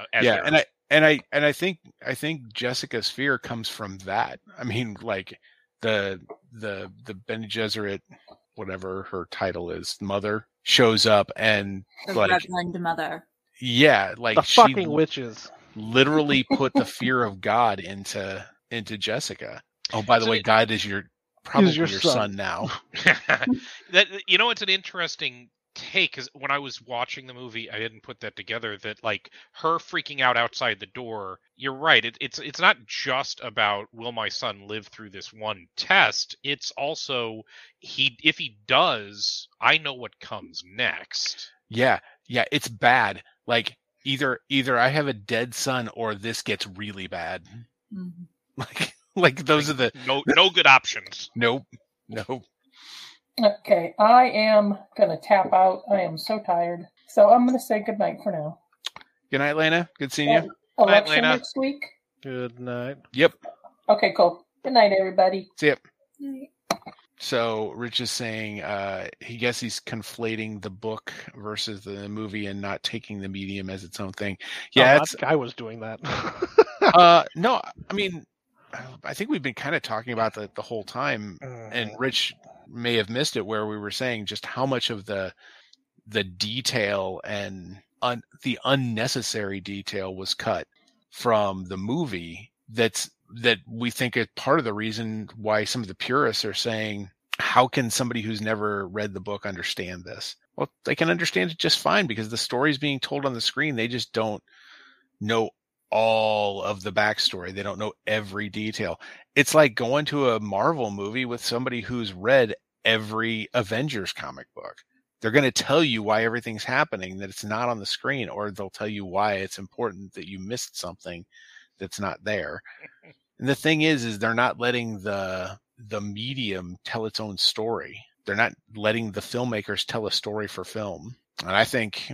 I think Jessica's fear comes from that. I mean, like the Bene Gesserit, whatever her title is, mother shows up and the Reverend Mother. Yeah, like the fucking witches literally put the fear of God into Jessica. Oh, by the way, God is probably your son now. It's an interesting take, because when I was watching the movie, I didn't put that together. That like her freaking out outside the door. You're right. It's not just about, will my son live through this one test. It's also if he does, I know what comes next. Yeah, it's bad. Like either I have a dead son or this gets really bad. Mm-hmm. Like those are the no good options. Nope. Okay, I am gonna tap out. I am so tired, so I'm gonna say good night for now. Good night, Lena. Good seeing you. Election next week. Good night. Yep. Okay, cool. Good night, everybody. See ya. So Rich is saying he guess he's conflating the book versus the movie and not taking the medium as its own thing. Yeah, I was doing that. No, I mean, I think we've been kind of talking about that the whole time, and Rich may have missed it, where we were saying just how much of the detail and the unnecessary detail was cut from the movie. That we think is part of the reason why some of the purists are saying, how can somebody who's never read the book understand this? Well, they can understand it just fine, because the story's being told on the screen. They just don't know all of the backstory. They don't know every detail. It's like going to a Marvel movie with somebody who's read every Avengers comic book. They're going to tell you why everything's happening, that it's not on the screen, or they'll tell you why it's important that you missed something that's not there. And the thing is they're not letting the medium tell its own story. They're not letting the filmmakers tell a story for film. And I think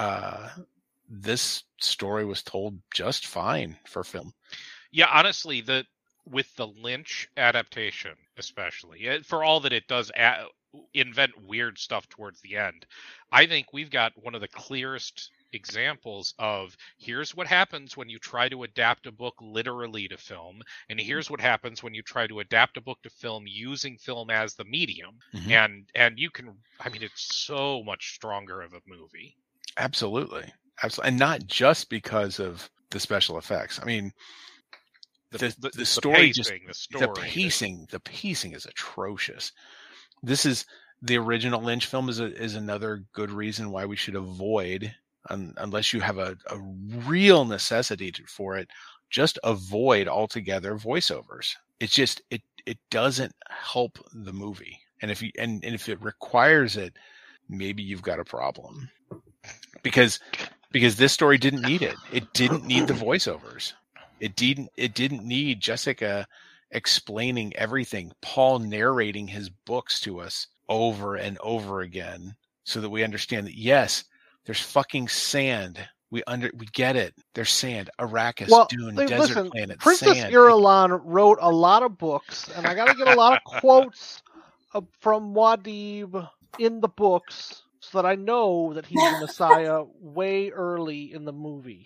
this story was told just fine for film. Yeah, honestly, with the Lynch adaptation, especially, for all that it does invent weird stuff towards the end, I think we've got one of the clearest examples of, here's what happens when you try to adapt a book literally to film, and here's what happens when you try to adapt a book to film using film as the medium. Mm-hmm. And you can, I mean, it's so much stronger of a movie. Absolutely. And not just because of the special effects. I mean, the story, the pacing is atrocious. This is the original Lynch film is another good reason why we should avoid, unless you have a real necessity for it, just avoid altogether voiceovers. It's just, it doesn't help the movie. And if it requires it, maybe you've got a problem, because this story didn't need it. It didn't need the voiceovers. It didn't need Jessica explaining everything, Paul narrating his books to us over and over again so that we understand that, yes, there's fucking sand. We get it. There's sand. Arrakis, Dune, desert planet, Princess sand. Irulan wrote a lot of books, and I got to get a lot of quotes from Muad'Dib in the books so that I know that he's the Messiah way early in the movie.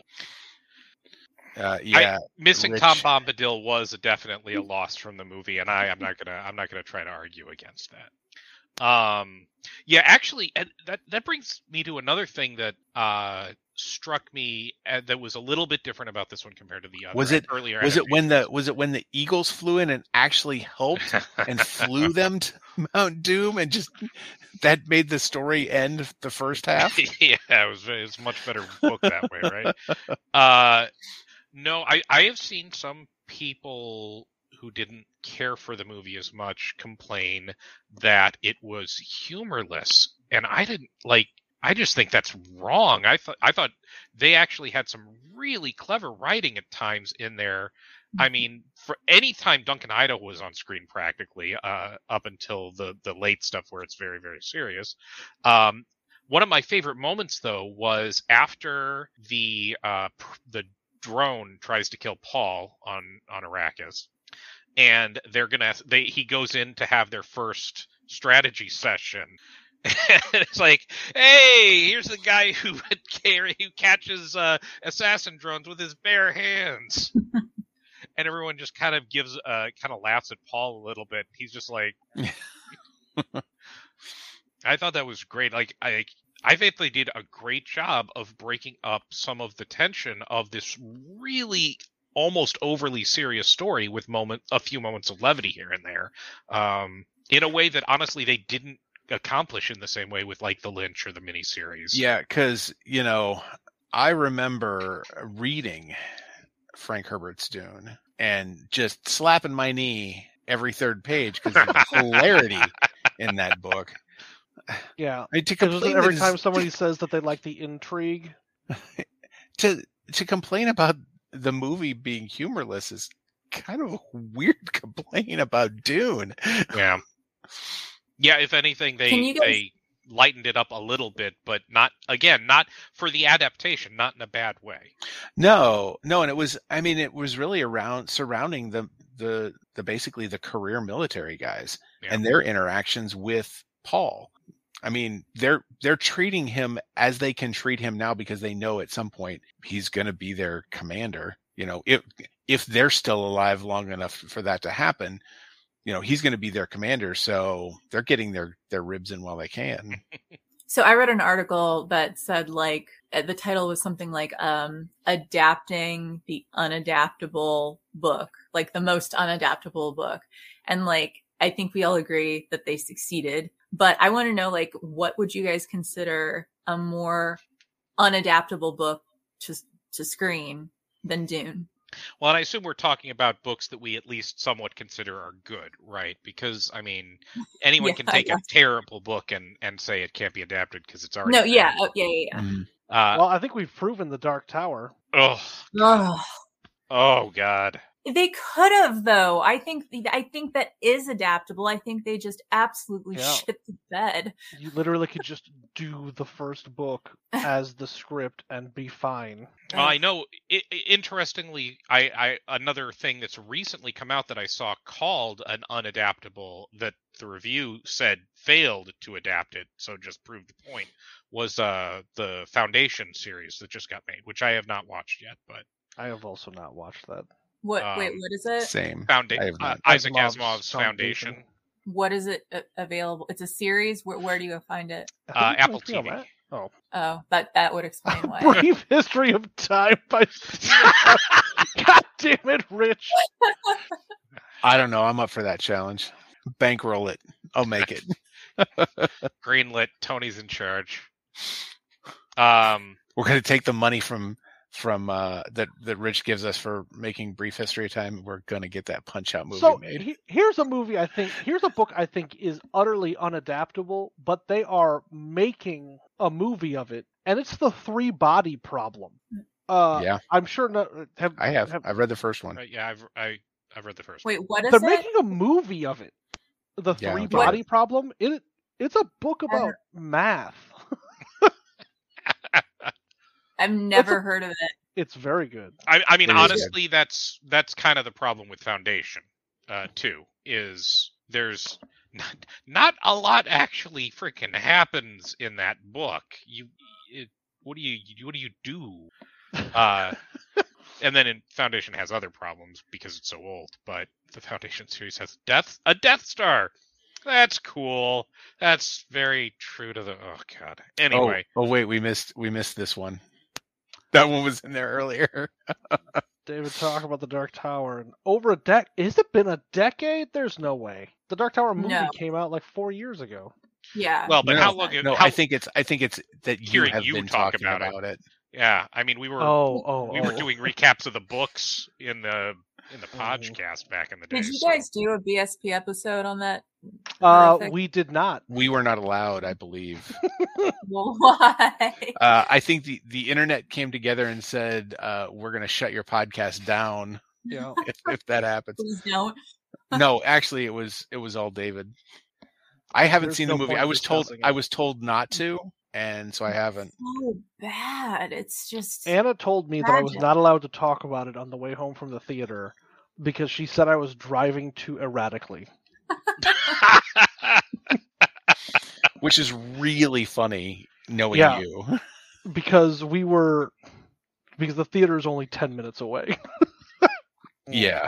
Missing Rich. Tom Bombadil was definitely a loss from the movie, and I'm not gonna try to argue against that. Actually, that brings me to another thing that struck me that was a little bit different about this one compared to the other. Was it when the Eagles flew in and actually helped and flew them to Mount Doom, and just that made the story end the first half? Yeah, it was a much better book that way, right? No, I have seen some people who didn't care for the movie as much complain that it was humorless, and I didn't like. I just think that's wrong. I thought they actually had some really clever writing at times in there. I mean, for any time Duncan Idaho was on screen, practically up until the late stuff where it's very, very serious. One of my favorite moments, though, was after the drone tries to kill Paul on Arrakis, and he goes in to have their first strategy session. It's like, hey, here's the guy who catches assassin drones with his bare hands. And everyone just kind of laughs at Paul a little bit. He's just like, I thought that was great. Like, I think they did a great job of breaking up some of the tension of this really almost overly serious story with a few moments of levity here and there, in a way that honestly they didn't accomplish in the same way with like the Lynch or the miniseries. Yeah, because I remember reading Frank Herbert's Dune and just slapping my knee every third page because of the hilarity in that book. Yeah, I mean, every time somebody says that they like the intrigue, to complain about the movie being humorless is kind of a weird complaint about Dune. Yeah. Yeah, if anything, they lightened it up a little bit, but not for the adaptation, not in a bad way. No, and it was really surrounding the basically the career military guys and their interactions with Paul. I mean, they're treating him as they can treat him now because they know at some point he's going to be their commander. If they're still alive long enough for that to happen, he's going to be their commander. So they're getting their ribs in while they can. So I read an article that said like the title was something like adapting the unadaptable book, like the most unadaptable book. And like, I think we all agree that they succeeded. But I want to know, like, what would you guys consider a more unadaptable book to screen than Dune? Well, and I assume we're talking about books that we at least somewhat consider are good, right? Because, I mean, anyone can take a terrible book and say it can't be adapted because it's already... No, yeah. Oh, yeah. Mm-hmm. Well, I think we've proven The Dark Tower. Oh, God. They could have, though. I think that is adaptable. I think they just absolutely shit the bed. You literally could just do the first book as the script and be fine. I know. Interestingly, I another thing that's recently come out that I saw called an unadaptable that the review said failed to adapt it, so just proved the point, was the Foundation series that just got made, which I have not watched yet, but I have also not watched that. Wait, what is it? Same. Isaac Asimov's Foundation. What is it available? It's a series. Where do you find it? Apple TV. Oh, that would explain why. Brief History of Time by God damn it, Rich. I don't know. I'm up for that challenge. Bankroll it. I'll make it. Greenlit. Tony's in charge. We're going to take the money from that Rich gives us for making Brief History of Time. We're going to get that Punch-Out movie made. Here's a book I think is utterly unadaptable, but they are making a movie of it, and it's The Three Body Problem. Yeah. I'm sure. I've read the first one. Yeah, I've read the first Wait, one. what is They're it? making a movie of it. The Yeah, three okay. body problem. It's a book about math. I've never heard of it. It's very good. I mean, It is honestly, that's kind of the problem with Foundation, too. Is there's not a lot actually freaking happens in that book. What do you do? And then in Foundation has other problems because it's so old. But the Foundation series has a Death Star. That's cool. That's very true to the. Oh God. Anyway. Oh wait, we missed this one. That one was in there earlier. David, talk about the Dark Tower. And over a decade. Has it been a decade? There's no way. The Dark Tower movie No. came out like 4 years ago. Yeah. Well, but No, how long? No, how, I think it's that you hearing have you been talk talking about it. Yeah, I mean, we were doing recaps of the books in the podcast back in the day. Did you guys do a BSP episode on that? We did not. We were not allowed, I believe. Well, why? I think the internet came together and said, "We're going to shut your podcast down." Yeah. if that happens. Please don't. No, actually, it was all David. I haven't There's seen no the movie. point discussing it. I was told not to, and so I haven't. So bad. It's just. Anna told me that I was Tragic. not allowed to talk about it on the way home from the theater because she said I was driving too erratically. Which is really funny, knowing Yeah. you. Because the theater is only 10 minutes away. Yeah.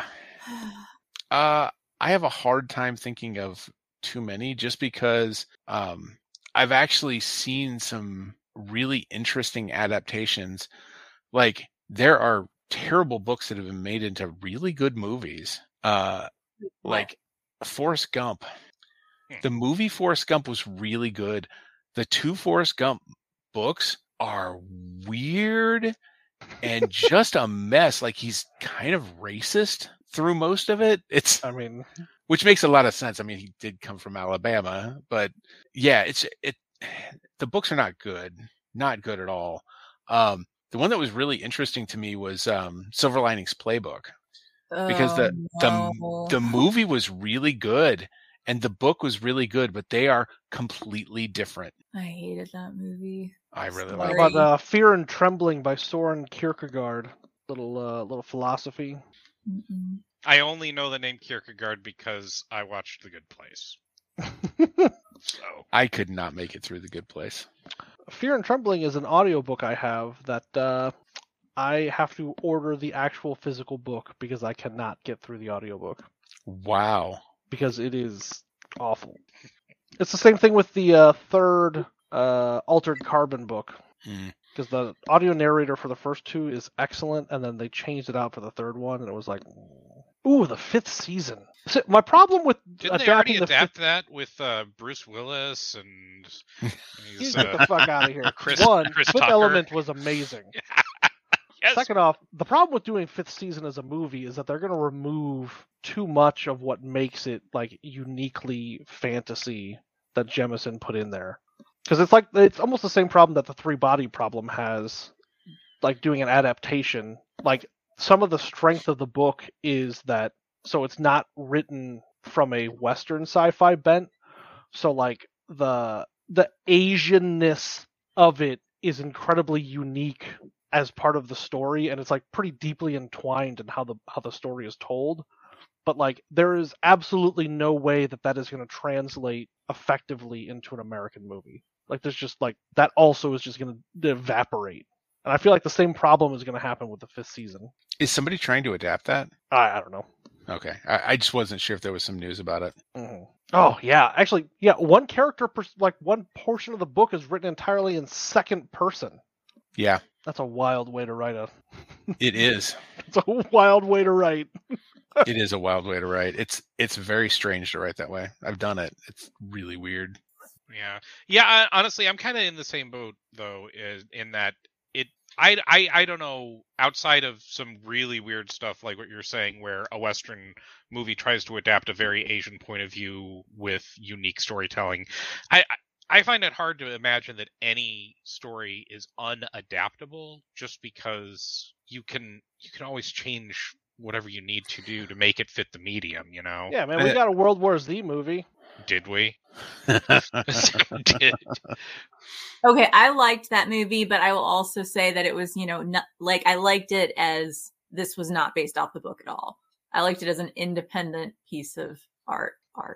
I have a hard time thinking of too many, just because I've actually seen some really interesting adaptations. Like, there are terrible books that have been made into really good movies. Like Forrest Gump. The movie Forrest Gump was really good. The two Forrest Gump books are weird and just a mess. Like, he's kind of racist through most of it. Which makes a lot of sense. I mean, he did come from Alabama, but yeah, the books are not good at all. The one that was really interesting to me was Silver Linings Playbook, because the movie was really good and the book was really good, but they are completely different. I hated that movie. I really Sorry. like How about Fear and Trembling by Soren Kierkegaard? Little philosophy. Mm-mm. I only know the name Kierkegaard because I watched The Good Place. So I could not make it through The Good Place. Fear and Trembling is an audiobook I have that I have to order the actual physical book because I cannot get through the audiobook. Wow. Because it is awful. It's the same thing with the third Altered Carbon book. Because the audio narrator for the first two is excellent, and then they changed it out for the third one, and it was like, ooh, the fifth season. So my problem with didn't they already adapt that with Bruce Willis and get the fuck out of here. Chris Fifth Tucker. Element was amazing. Yes. Second off, the problem with doing fifth season as a movie is that they're going to remove too much of what makes it like uniquely fantasy that Jemison put in there. Because it's almost the same problem that the three body problem has, like doing an adaptation. Like, some of the strength of the book is that, so it's not written from a Western sci-fi bent. So like the Asianness of it is incredibly unique as part of the story, and it's like pretty deeply entwined in how the story is told. But like, there is absolutely no way that is going to translate effectively into an American movie. Like, there's just like, that also is just going to evaporate. And I feel like the same problem is going to happen with the fifth season. Is somebody trying to adapt that? I don't know. Okay. I just wasn't sure if there was some news about it. Mm-hmm. Oh, yeah. Actually, yeah, one character, one portion of the book is written entirely in second person. Yeah. That's a wild way to write It is. It's a wild way to write. It is a wild way to write. It's very strange to write that way. I've done it. It's really weird. Yeah. Honestly, I'm kind of in the same boat though, in that I don't know, outside of some really weird stuff like what you're saying, where a Western movie tries to adapt a very Asian point of view with unique storytelling. I find it hard to imagine that any story is unadaptable, just because you can always change whatever you need to do to make it fit the medium. Yeah, man, we got a World War Z movie. Did we? Okay, I liked that movie, but I will also say that it was, not, like, I liked it as this was not based off the book at all. I liked it as an independent piece of art.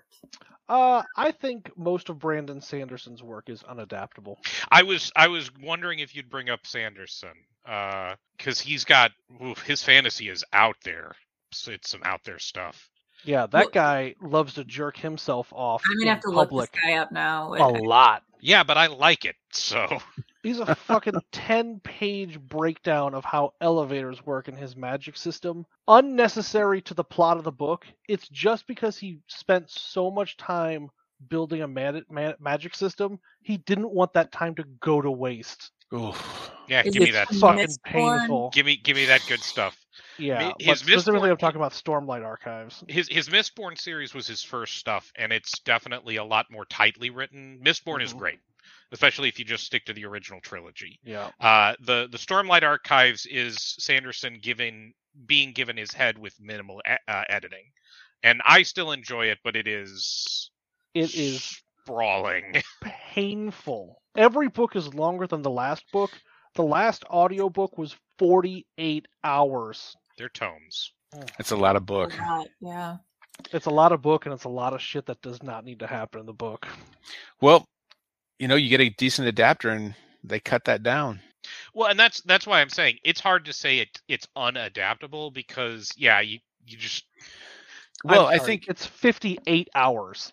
I think most of Brandon Sanderson's work is unadaptable. I was wondering if you'd bring up Sanderson, because he's got his fantasy is out there. So it's some out there stuff. Yeah, that guy loves to jerk himself off. I'm gonna have to look this guy up now. A lot. Yeah, but I like it. So he's a fucking 10-page breakdown of how elevators work in his magic system. Unnecessary to the plot of the book. It's just because he spent so much time building a magic system, he didn't want that time to go to waste. Oof. Yeah, give me that. Fucking painful. Give me that good stuff. Yeah, but specifically I'm talking about Stormlight Archives. His Mistborn series was his first stuff, and it's definitely a lot more tightly written. Mistborn is great, especially if you just stick to the original trilogy. Yeah. The Stormlight Archives is Sanderson being given his head with minimal editing, and I still enjoy it, but it is sprawling, painful. Every book is longer than the last book. The last audiobook was 48 hours. They're tomes. It's a lot of book. Yeah. It's a lot of book, and it's a lot of shit that does not need to happen in the book. Well, you get a decent adapter, and they cut that down. Well, and that's why I'm saying it's hard to say it's unadaptable, because you just. Well, I think it's 58 hours.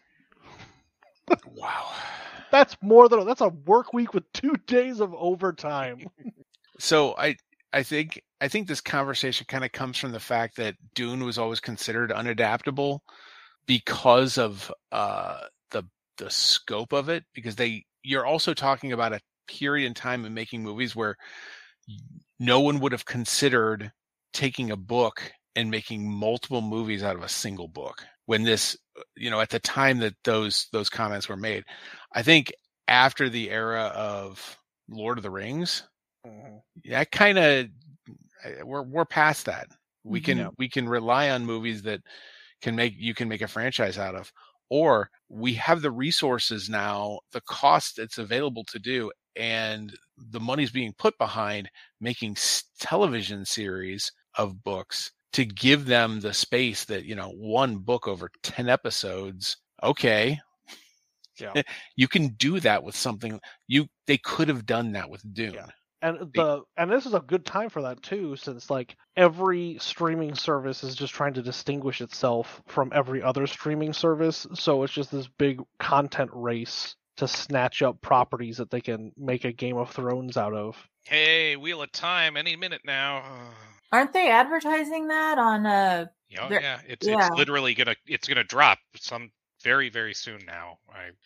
Wow. That's a work week with 2 days of overtime. So I think this conversation kind of comes from the fact that Dune was always considered unadaptable because of the scope of it, because you're also talking about a period in time in making movies where no one would have considered taking a book and making multiple movies out of a single book. When this, at the time that those comments were made, I think after the era of Lord of the Rings, that kind of we're past that. We can rely on movies that you can make a franchise out of, or we have the resources now, the cost that's available to do, and the money's being put behind making television series of books to give them the space that, one book over 10 episodes. Okay. Yeah. You can do that with something. They could have done that with Dune. Yeah. And this is a good time for that too, since like every streaming service is just trying to distinguish itself from every other streaming service. So it's just this big content race to snatch up properties that they can make a Game of Thrones out of. Hey, Wheel of Time, any minute now. Aren't they advertising that on It's literally gonna drop some very, very soon now.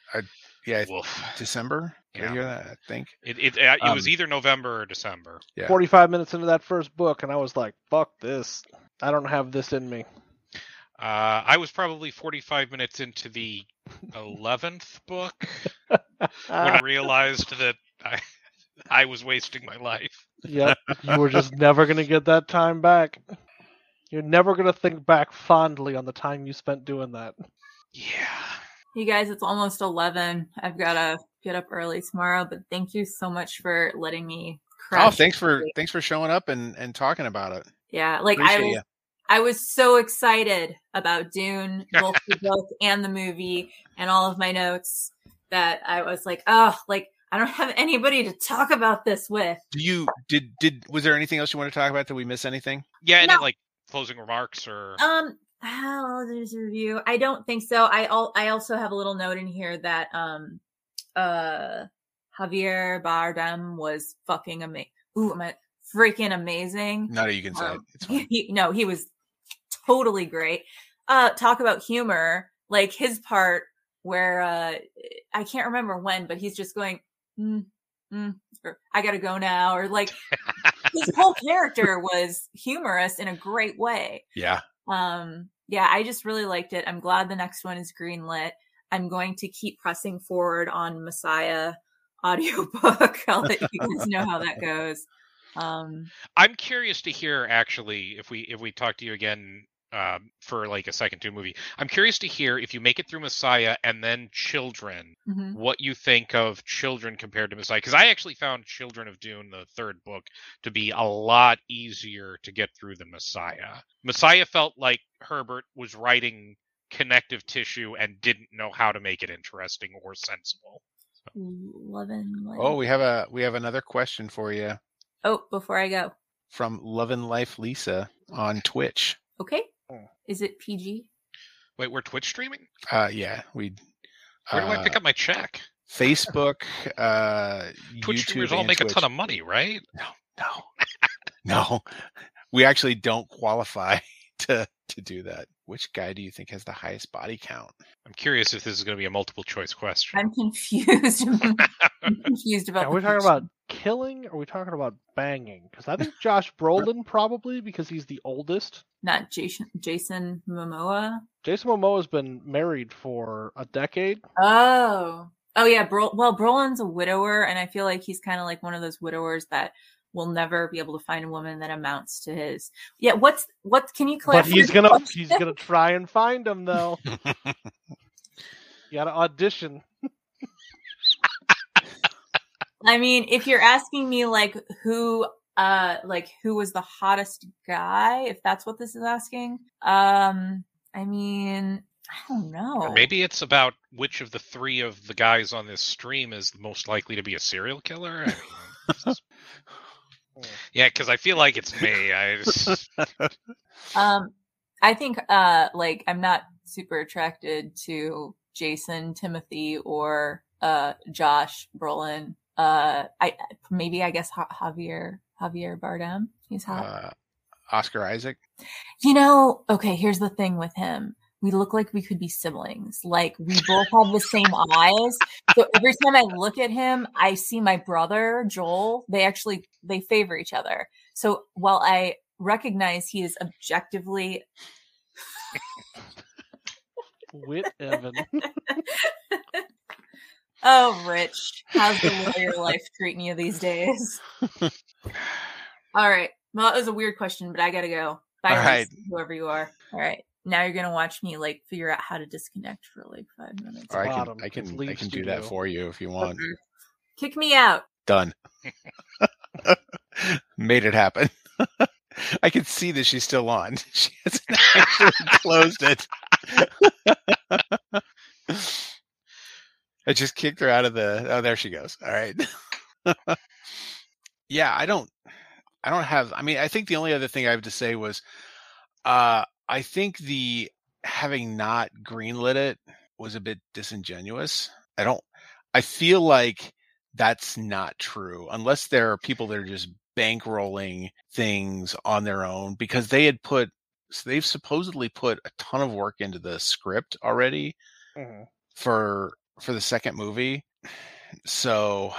December. Did I hear that? I think it was either November or December. Yeah. 45 minutes into that first book, and I was like, "Fuck this! I don't have this in me." I was probably 45 minutes into the 11th book when I realized that I was wasting my life. Yep, you were just never going to get that time back. You're never going to think back fondly on the time you spent doing that. Yeah. You guys, it's almost 11. I've got to get up early tomorrow, but thank you so much for letting me crash. Oh, thanks for showing up and talking about it. Yeah, like I was so excited about Dune, both the book and the movie, and all of my notes, that I was like, I don't have anybody to talk about this with. Was there anything else you want to talk about? Did we miss anything? Yeah, any like closing remarks or there's a review. I don't think so. I also have a little note in here that Javier Bardem was fucking amazing. Freaking amazing. Not that you can say it. It's fine. He was totally great. Talk about humor, like his part where I can't remember when, but he's just going, or I gotta go now, or like his whole character was humorous in a great way. Yeah. I just really liked it. I'm glad the next one is greenlit. I'm going to keep pressing forward on Messiah audiobook. I'll let you guys know how that goes. I'm curious to hear, actually, if we talk to you again for like a second to movie. I'm curious to hear, if you make it through Messiah and then Children, what you think of Children compared to Messiah. Because I actually found Children of Dune, the third book, to be a lot easier to get through than Messiah. Messiah felt like Herbert was writing connective tissue and didn't know how to make it interesting or sensible. Oh, we have another question for you. Oh, before I go. From Love and Life Lisa on Twitch. Okay. Is it PG? Wait, we're Twitch streaming? Yeah, we. Where do I pick up my check? Facebook, Twitch YouTube, streamers all make Twitch. a ton of money, right? No. We actually don't qualify to do that. Which guy do you think has the highest body count? I'm curious if this is going to be a multiple choice question. I'm confused. I'm confused about. Are we talking about killing, or are we talking about banging? Because I think Josh Brolin probably, because he's the oldest. Not Jason Momoa. Jason Momoa's been married for a decade. Oh yeah. Brolin's a widower, and I feel like he's kind of like one of those widowers that will never be able to find a woman that amounts to his. Yeah. What can you clarify? But he's gonna try and find him though. You gotta audition. I mean, if you're asking me like who was the hottest guy, if that's what this is asking, I mean, I don't know. Or maybe it's about which of the three of the guys on this stream is most likely to be a serial killer. Yeah, because I feel like it's me. I think like I'm not super attracted to Jason, Timothy, or Josh Brolin. I guess Javier Bardem. He's hot. Oscar Isaac. Okay, here's the thing with him. We look like we could be siblings. Like, we both have the same eyes. So every time I look at him, I see my brother, Joel. They favor each other. So while I recognize he is objectively... Whit Evan. Oh, Rich. How's the lawyer life treating you these days? All right. Well, that was a weird question, but I gotta go. Bye, all right. Whoever you are. All right. Now you're gonna watch me like figure out how to disconnect for like 5 minutes. Or I can do that for you if you want. Kick me out. Done. Made it happen. I can see that she's still on. She hasn't actually closed it. I just kicked her out of the. Oh, there she goes. All right. Yeah, I don't have. I mean, I think the only other thing I have to say was, I think the having not greenlit it was a bit disingenuous. I feel like that's not true unless there are people that are just bankrolling things on their own, because they've supposedly put a ton of work into the script already for the second movie. So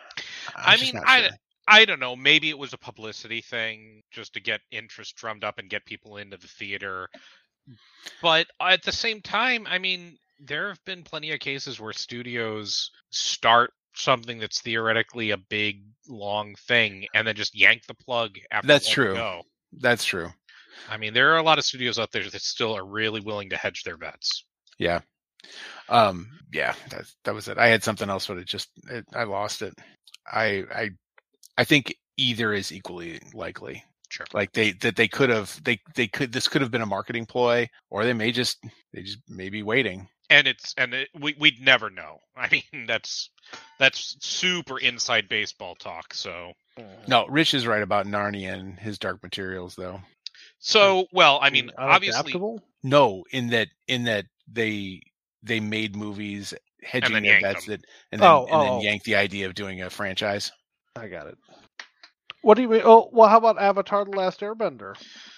I don't know. Maybe it was a publicity thing just to get interest drummed up and get people into the theater. But at the same time, I mean, there have been plenty of cases where studios start something that's theoretically a big, long thing and then just yank the plug after That's true. Go. That's true. I mean, there are a lot of studios out there that still are really willing to hedge their bets. Yeah. Yeah, that was it. I had something else, but I lost it. I think either is equally likely. Sure. Like this could have been a marketing ploy, or they just may be waiting. We'd never know. I mean, that's super inside baseball talk. So no, Rich is right about Narnia and his Dark Materials, though. So, well, I mean, obviously, adaptable? No, in that they made movies hedging their bets and then yanked the idea of doing a franchise. I got it. What do you mean? Oh, well, how about Avatar: The Last Airbender?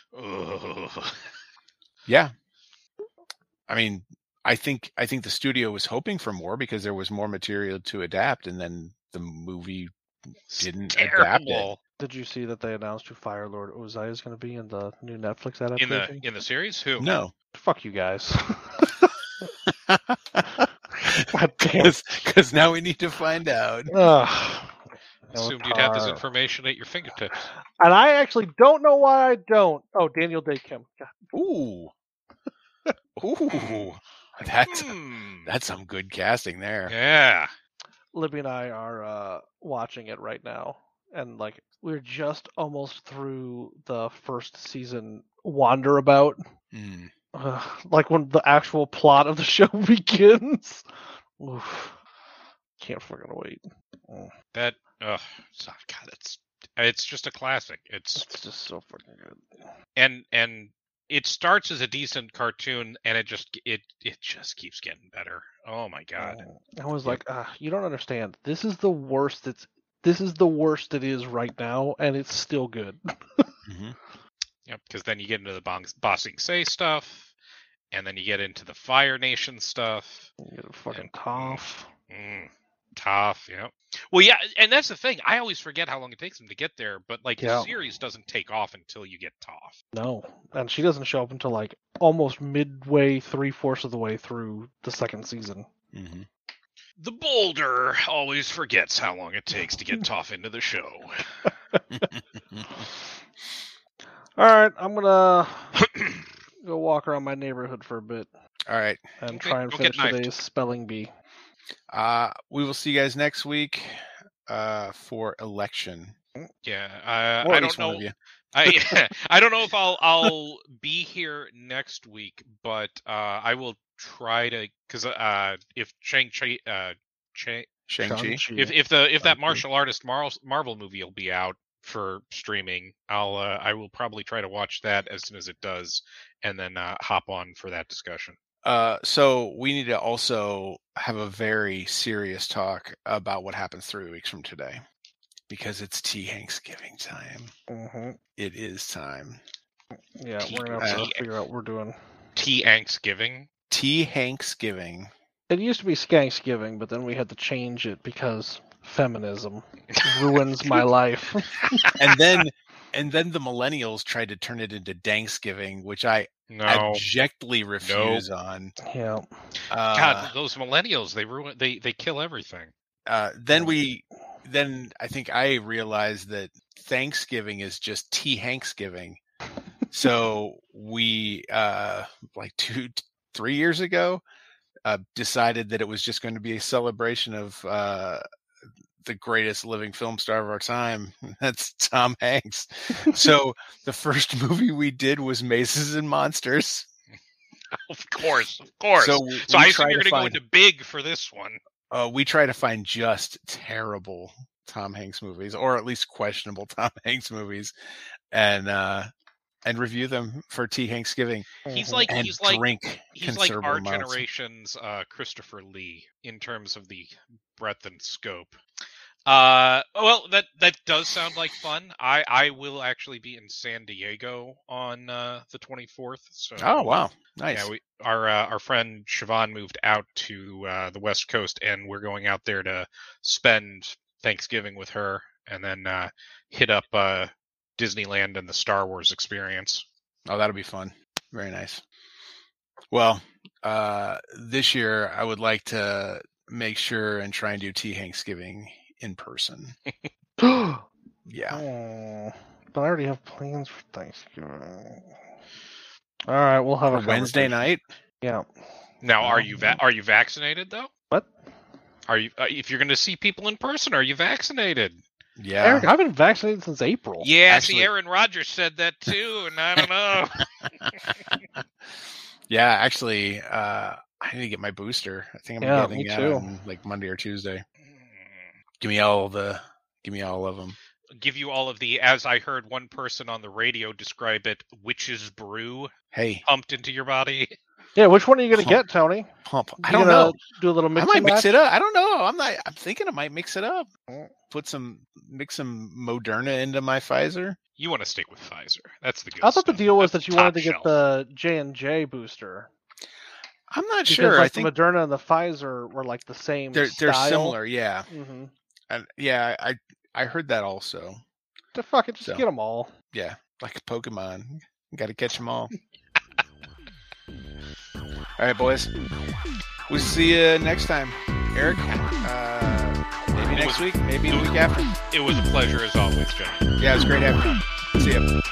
Yeah. I mean, I think the studio was hoping for more because there was more material to adapt, and then the movie didn't adapt it. Did you see that they announced who Fire Lord Ozai is going to be in the new Netflix adaptation? In the series? Who? No. Fuck you guys. God damn it. Because now we need to find out. Ugh. Assumed you'd have this information at your fingertips. And I actually don't know why I don't. Oh, Daniel Day Kim. God. Ooh. Ooh. That's some good casting there. Yeah. Libby and I are watching it right now, and like we're just almost through the first season Wanderabout. Mm. Like when the actual plot of the show begins. Oof. Can't fucking wait. That God, it's just a classic. It's just so fucking good. And it starts as a decent cartoon, and it just keeps getting better. Oh my god! I was like, you don't understand. This is the worst. This is the worst it is right now, and it's still good. Mm-hmm. Yep. Because then you get into the Bossing Say stuff, and then you get into the Fire Nation stuff. You get fucking Toph. Toph, yeah. Well, yeah, and that's the thing. I always forget how long it takes them to get there, but like the series doesn't take off until you get Toph. No, and she doesn't show up until like almost midway, 3/4 of the way through the second season. Mm-hmm. The Boulder always forgets how long it takes to get Toph into the show. All right, I'm gonna go walk around my neighborhood for a bit. All right, and try and finish today's spelling bee. We will see you guys next week for election. Yeah, I don't know. I don't know if I'll be here next week, but I will try to, because if Shang-Chi, if that martial artist Marvel movie will be out for streaming, I will probably try to watch that as soon as it does, and then hop on for that discussion. So we need to also have a very serious talk about what happens 3 weeks from today, because it's Thanksgiving time. Mm-hmm. It is time. Yeah, we're gonna have to figure out what we're doing. Thanksgiving. It used to be Skanksgiving, but then we had to change it because feminism ruins my life. And then the millennials tried to turn it into Thanksgiving, which I abjectly refuse on. Yeah. God, those millennials, they ruin, they kill everything. Then I think I realized that Thanksgiving is just Thanksgiving. So we like 2-3 years ago decided that it was just going to be a celebration of the greatest living film star of our time. That's Tom Hanks. So the first movie we did was Mazes and Monsters. Of course. So I assume you're going to go into big for this one. We try to find just terrible Tom Hanks movies, or at least questionable Tom Hanks movies, and review them for Thanksgiving. He's like our amounts. generation's Christopher Lee in terms of the breadth and scope. Well, that does sound like fun. I will actually be in San Diego on the 24th. So, oh wow, nice. Yeah, our friend Siobhan moved out to the West Coast, and we're going out there to spend Thanksgiving with her, and then hit up Disneyland and the Star Wars experience. Oh, that'll be fun. Very nice. Well, this year I would like to make sure and try and do Thanksgiving in person. Yeah. Oh, but I already have plans for Thanksgiving. All right, we'll have a Wednesday night. Yeah. Now, are you vaccinated though? What? Are you? If you're going to see people in person, are you vaccinated? Yeah, Eric, I've been vaccinated since April. Yeah, actually, see, Aaron Rodgers said that too, and I don't know. Yeah, actually, I need to get my booster. I think I'm getting it on like Monday or Tuesday. Give me all of them. Give you all of the, as I heard one person on the radio describe it, witch's brew. Hey, pumped into your body. Yeah, which one are you going to get, Tony? Pump. I don't know. Do a little mix. I might mix it up. I don't know. I'm thinking I might mix it up. Mix some Moderna into my Pfizer. You want to stick with Pfizer? That's the good. I thought the deal was that you wanted to shelf. get the J&J booster. I'm not because, sure. Like, I think the Moderna and the Pfizer were like the same. They're similar. Yeah. Mm-hmm. And yeah, I heard that also. To fuck it, just get them all. Yeah, like a Pokemon. You got to catch them all. All right, boys. We'll see you next time. Eric, maybe next week, maybe the week after. It was a pleasure as always, John. Yeah, it was great having you. See ya.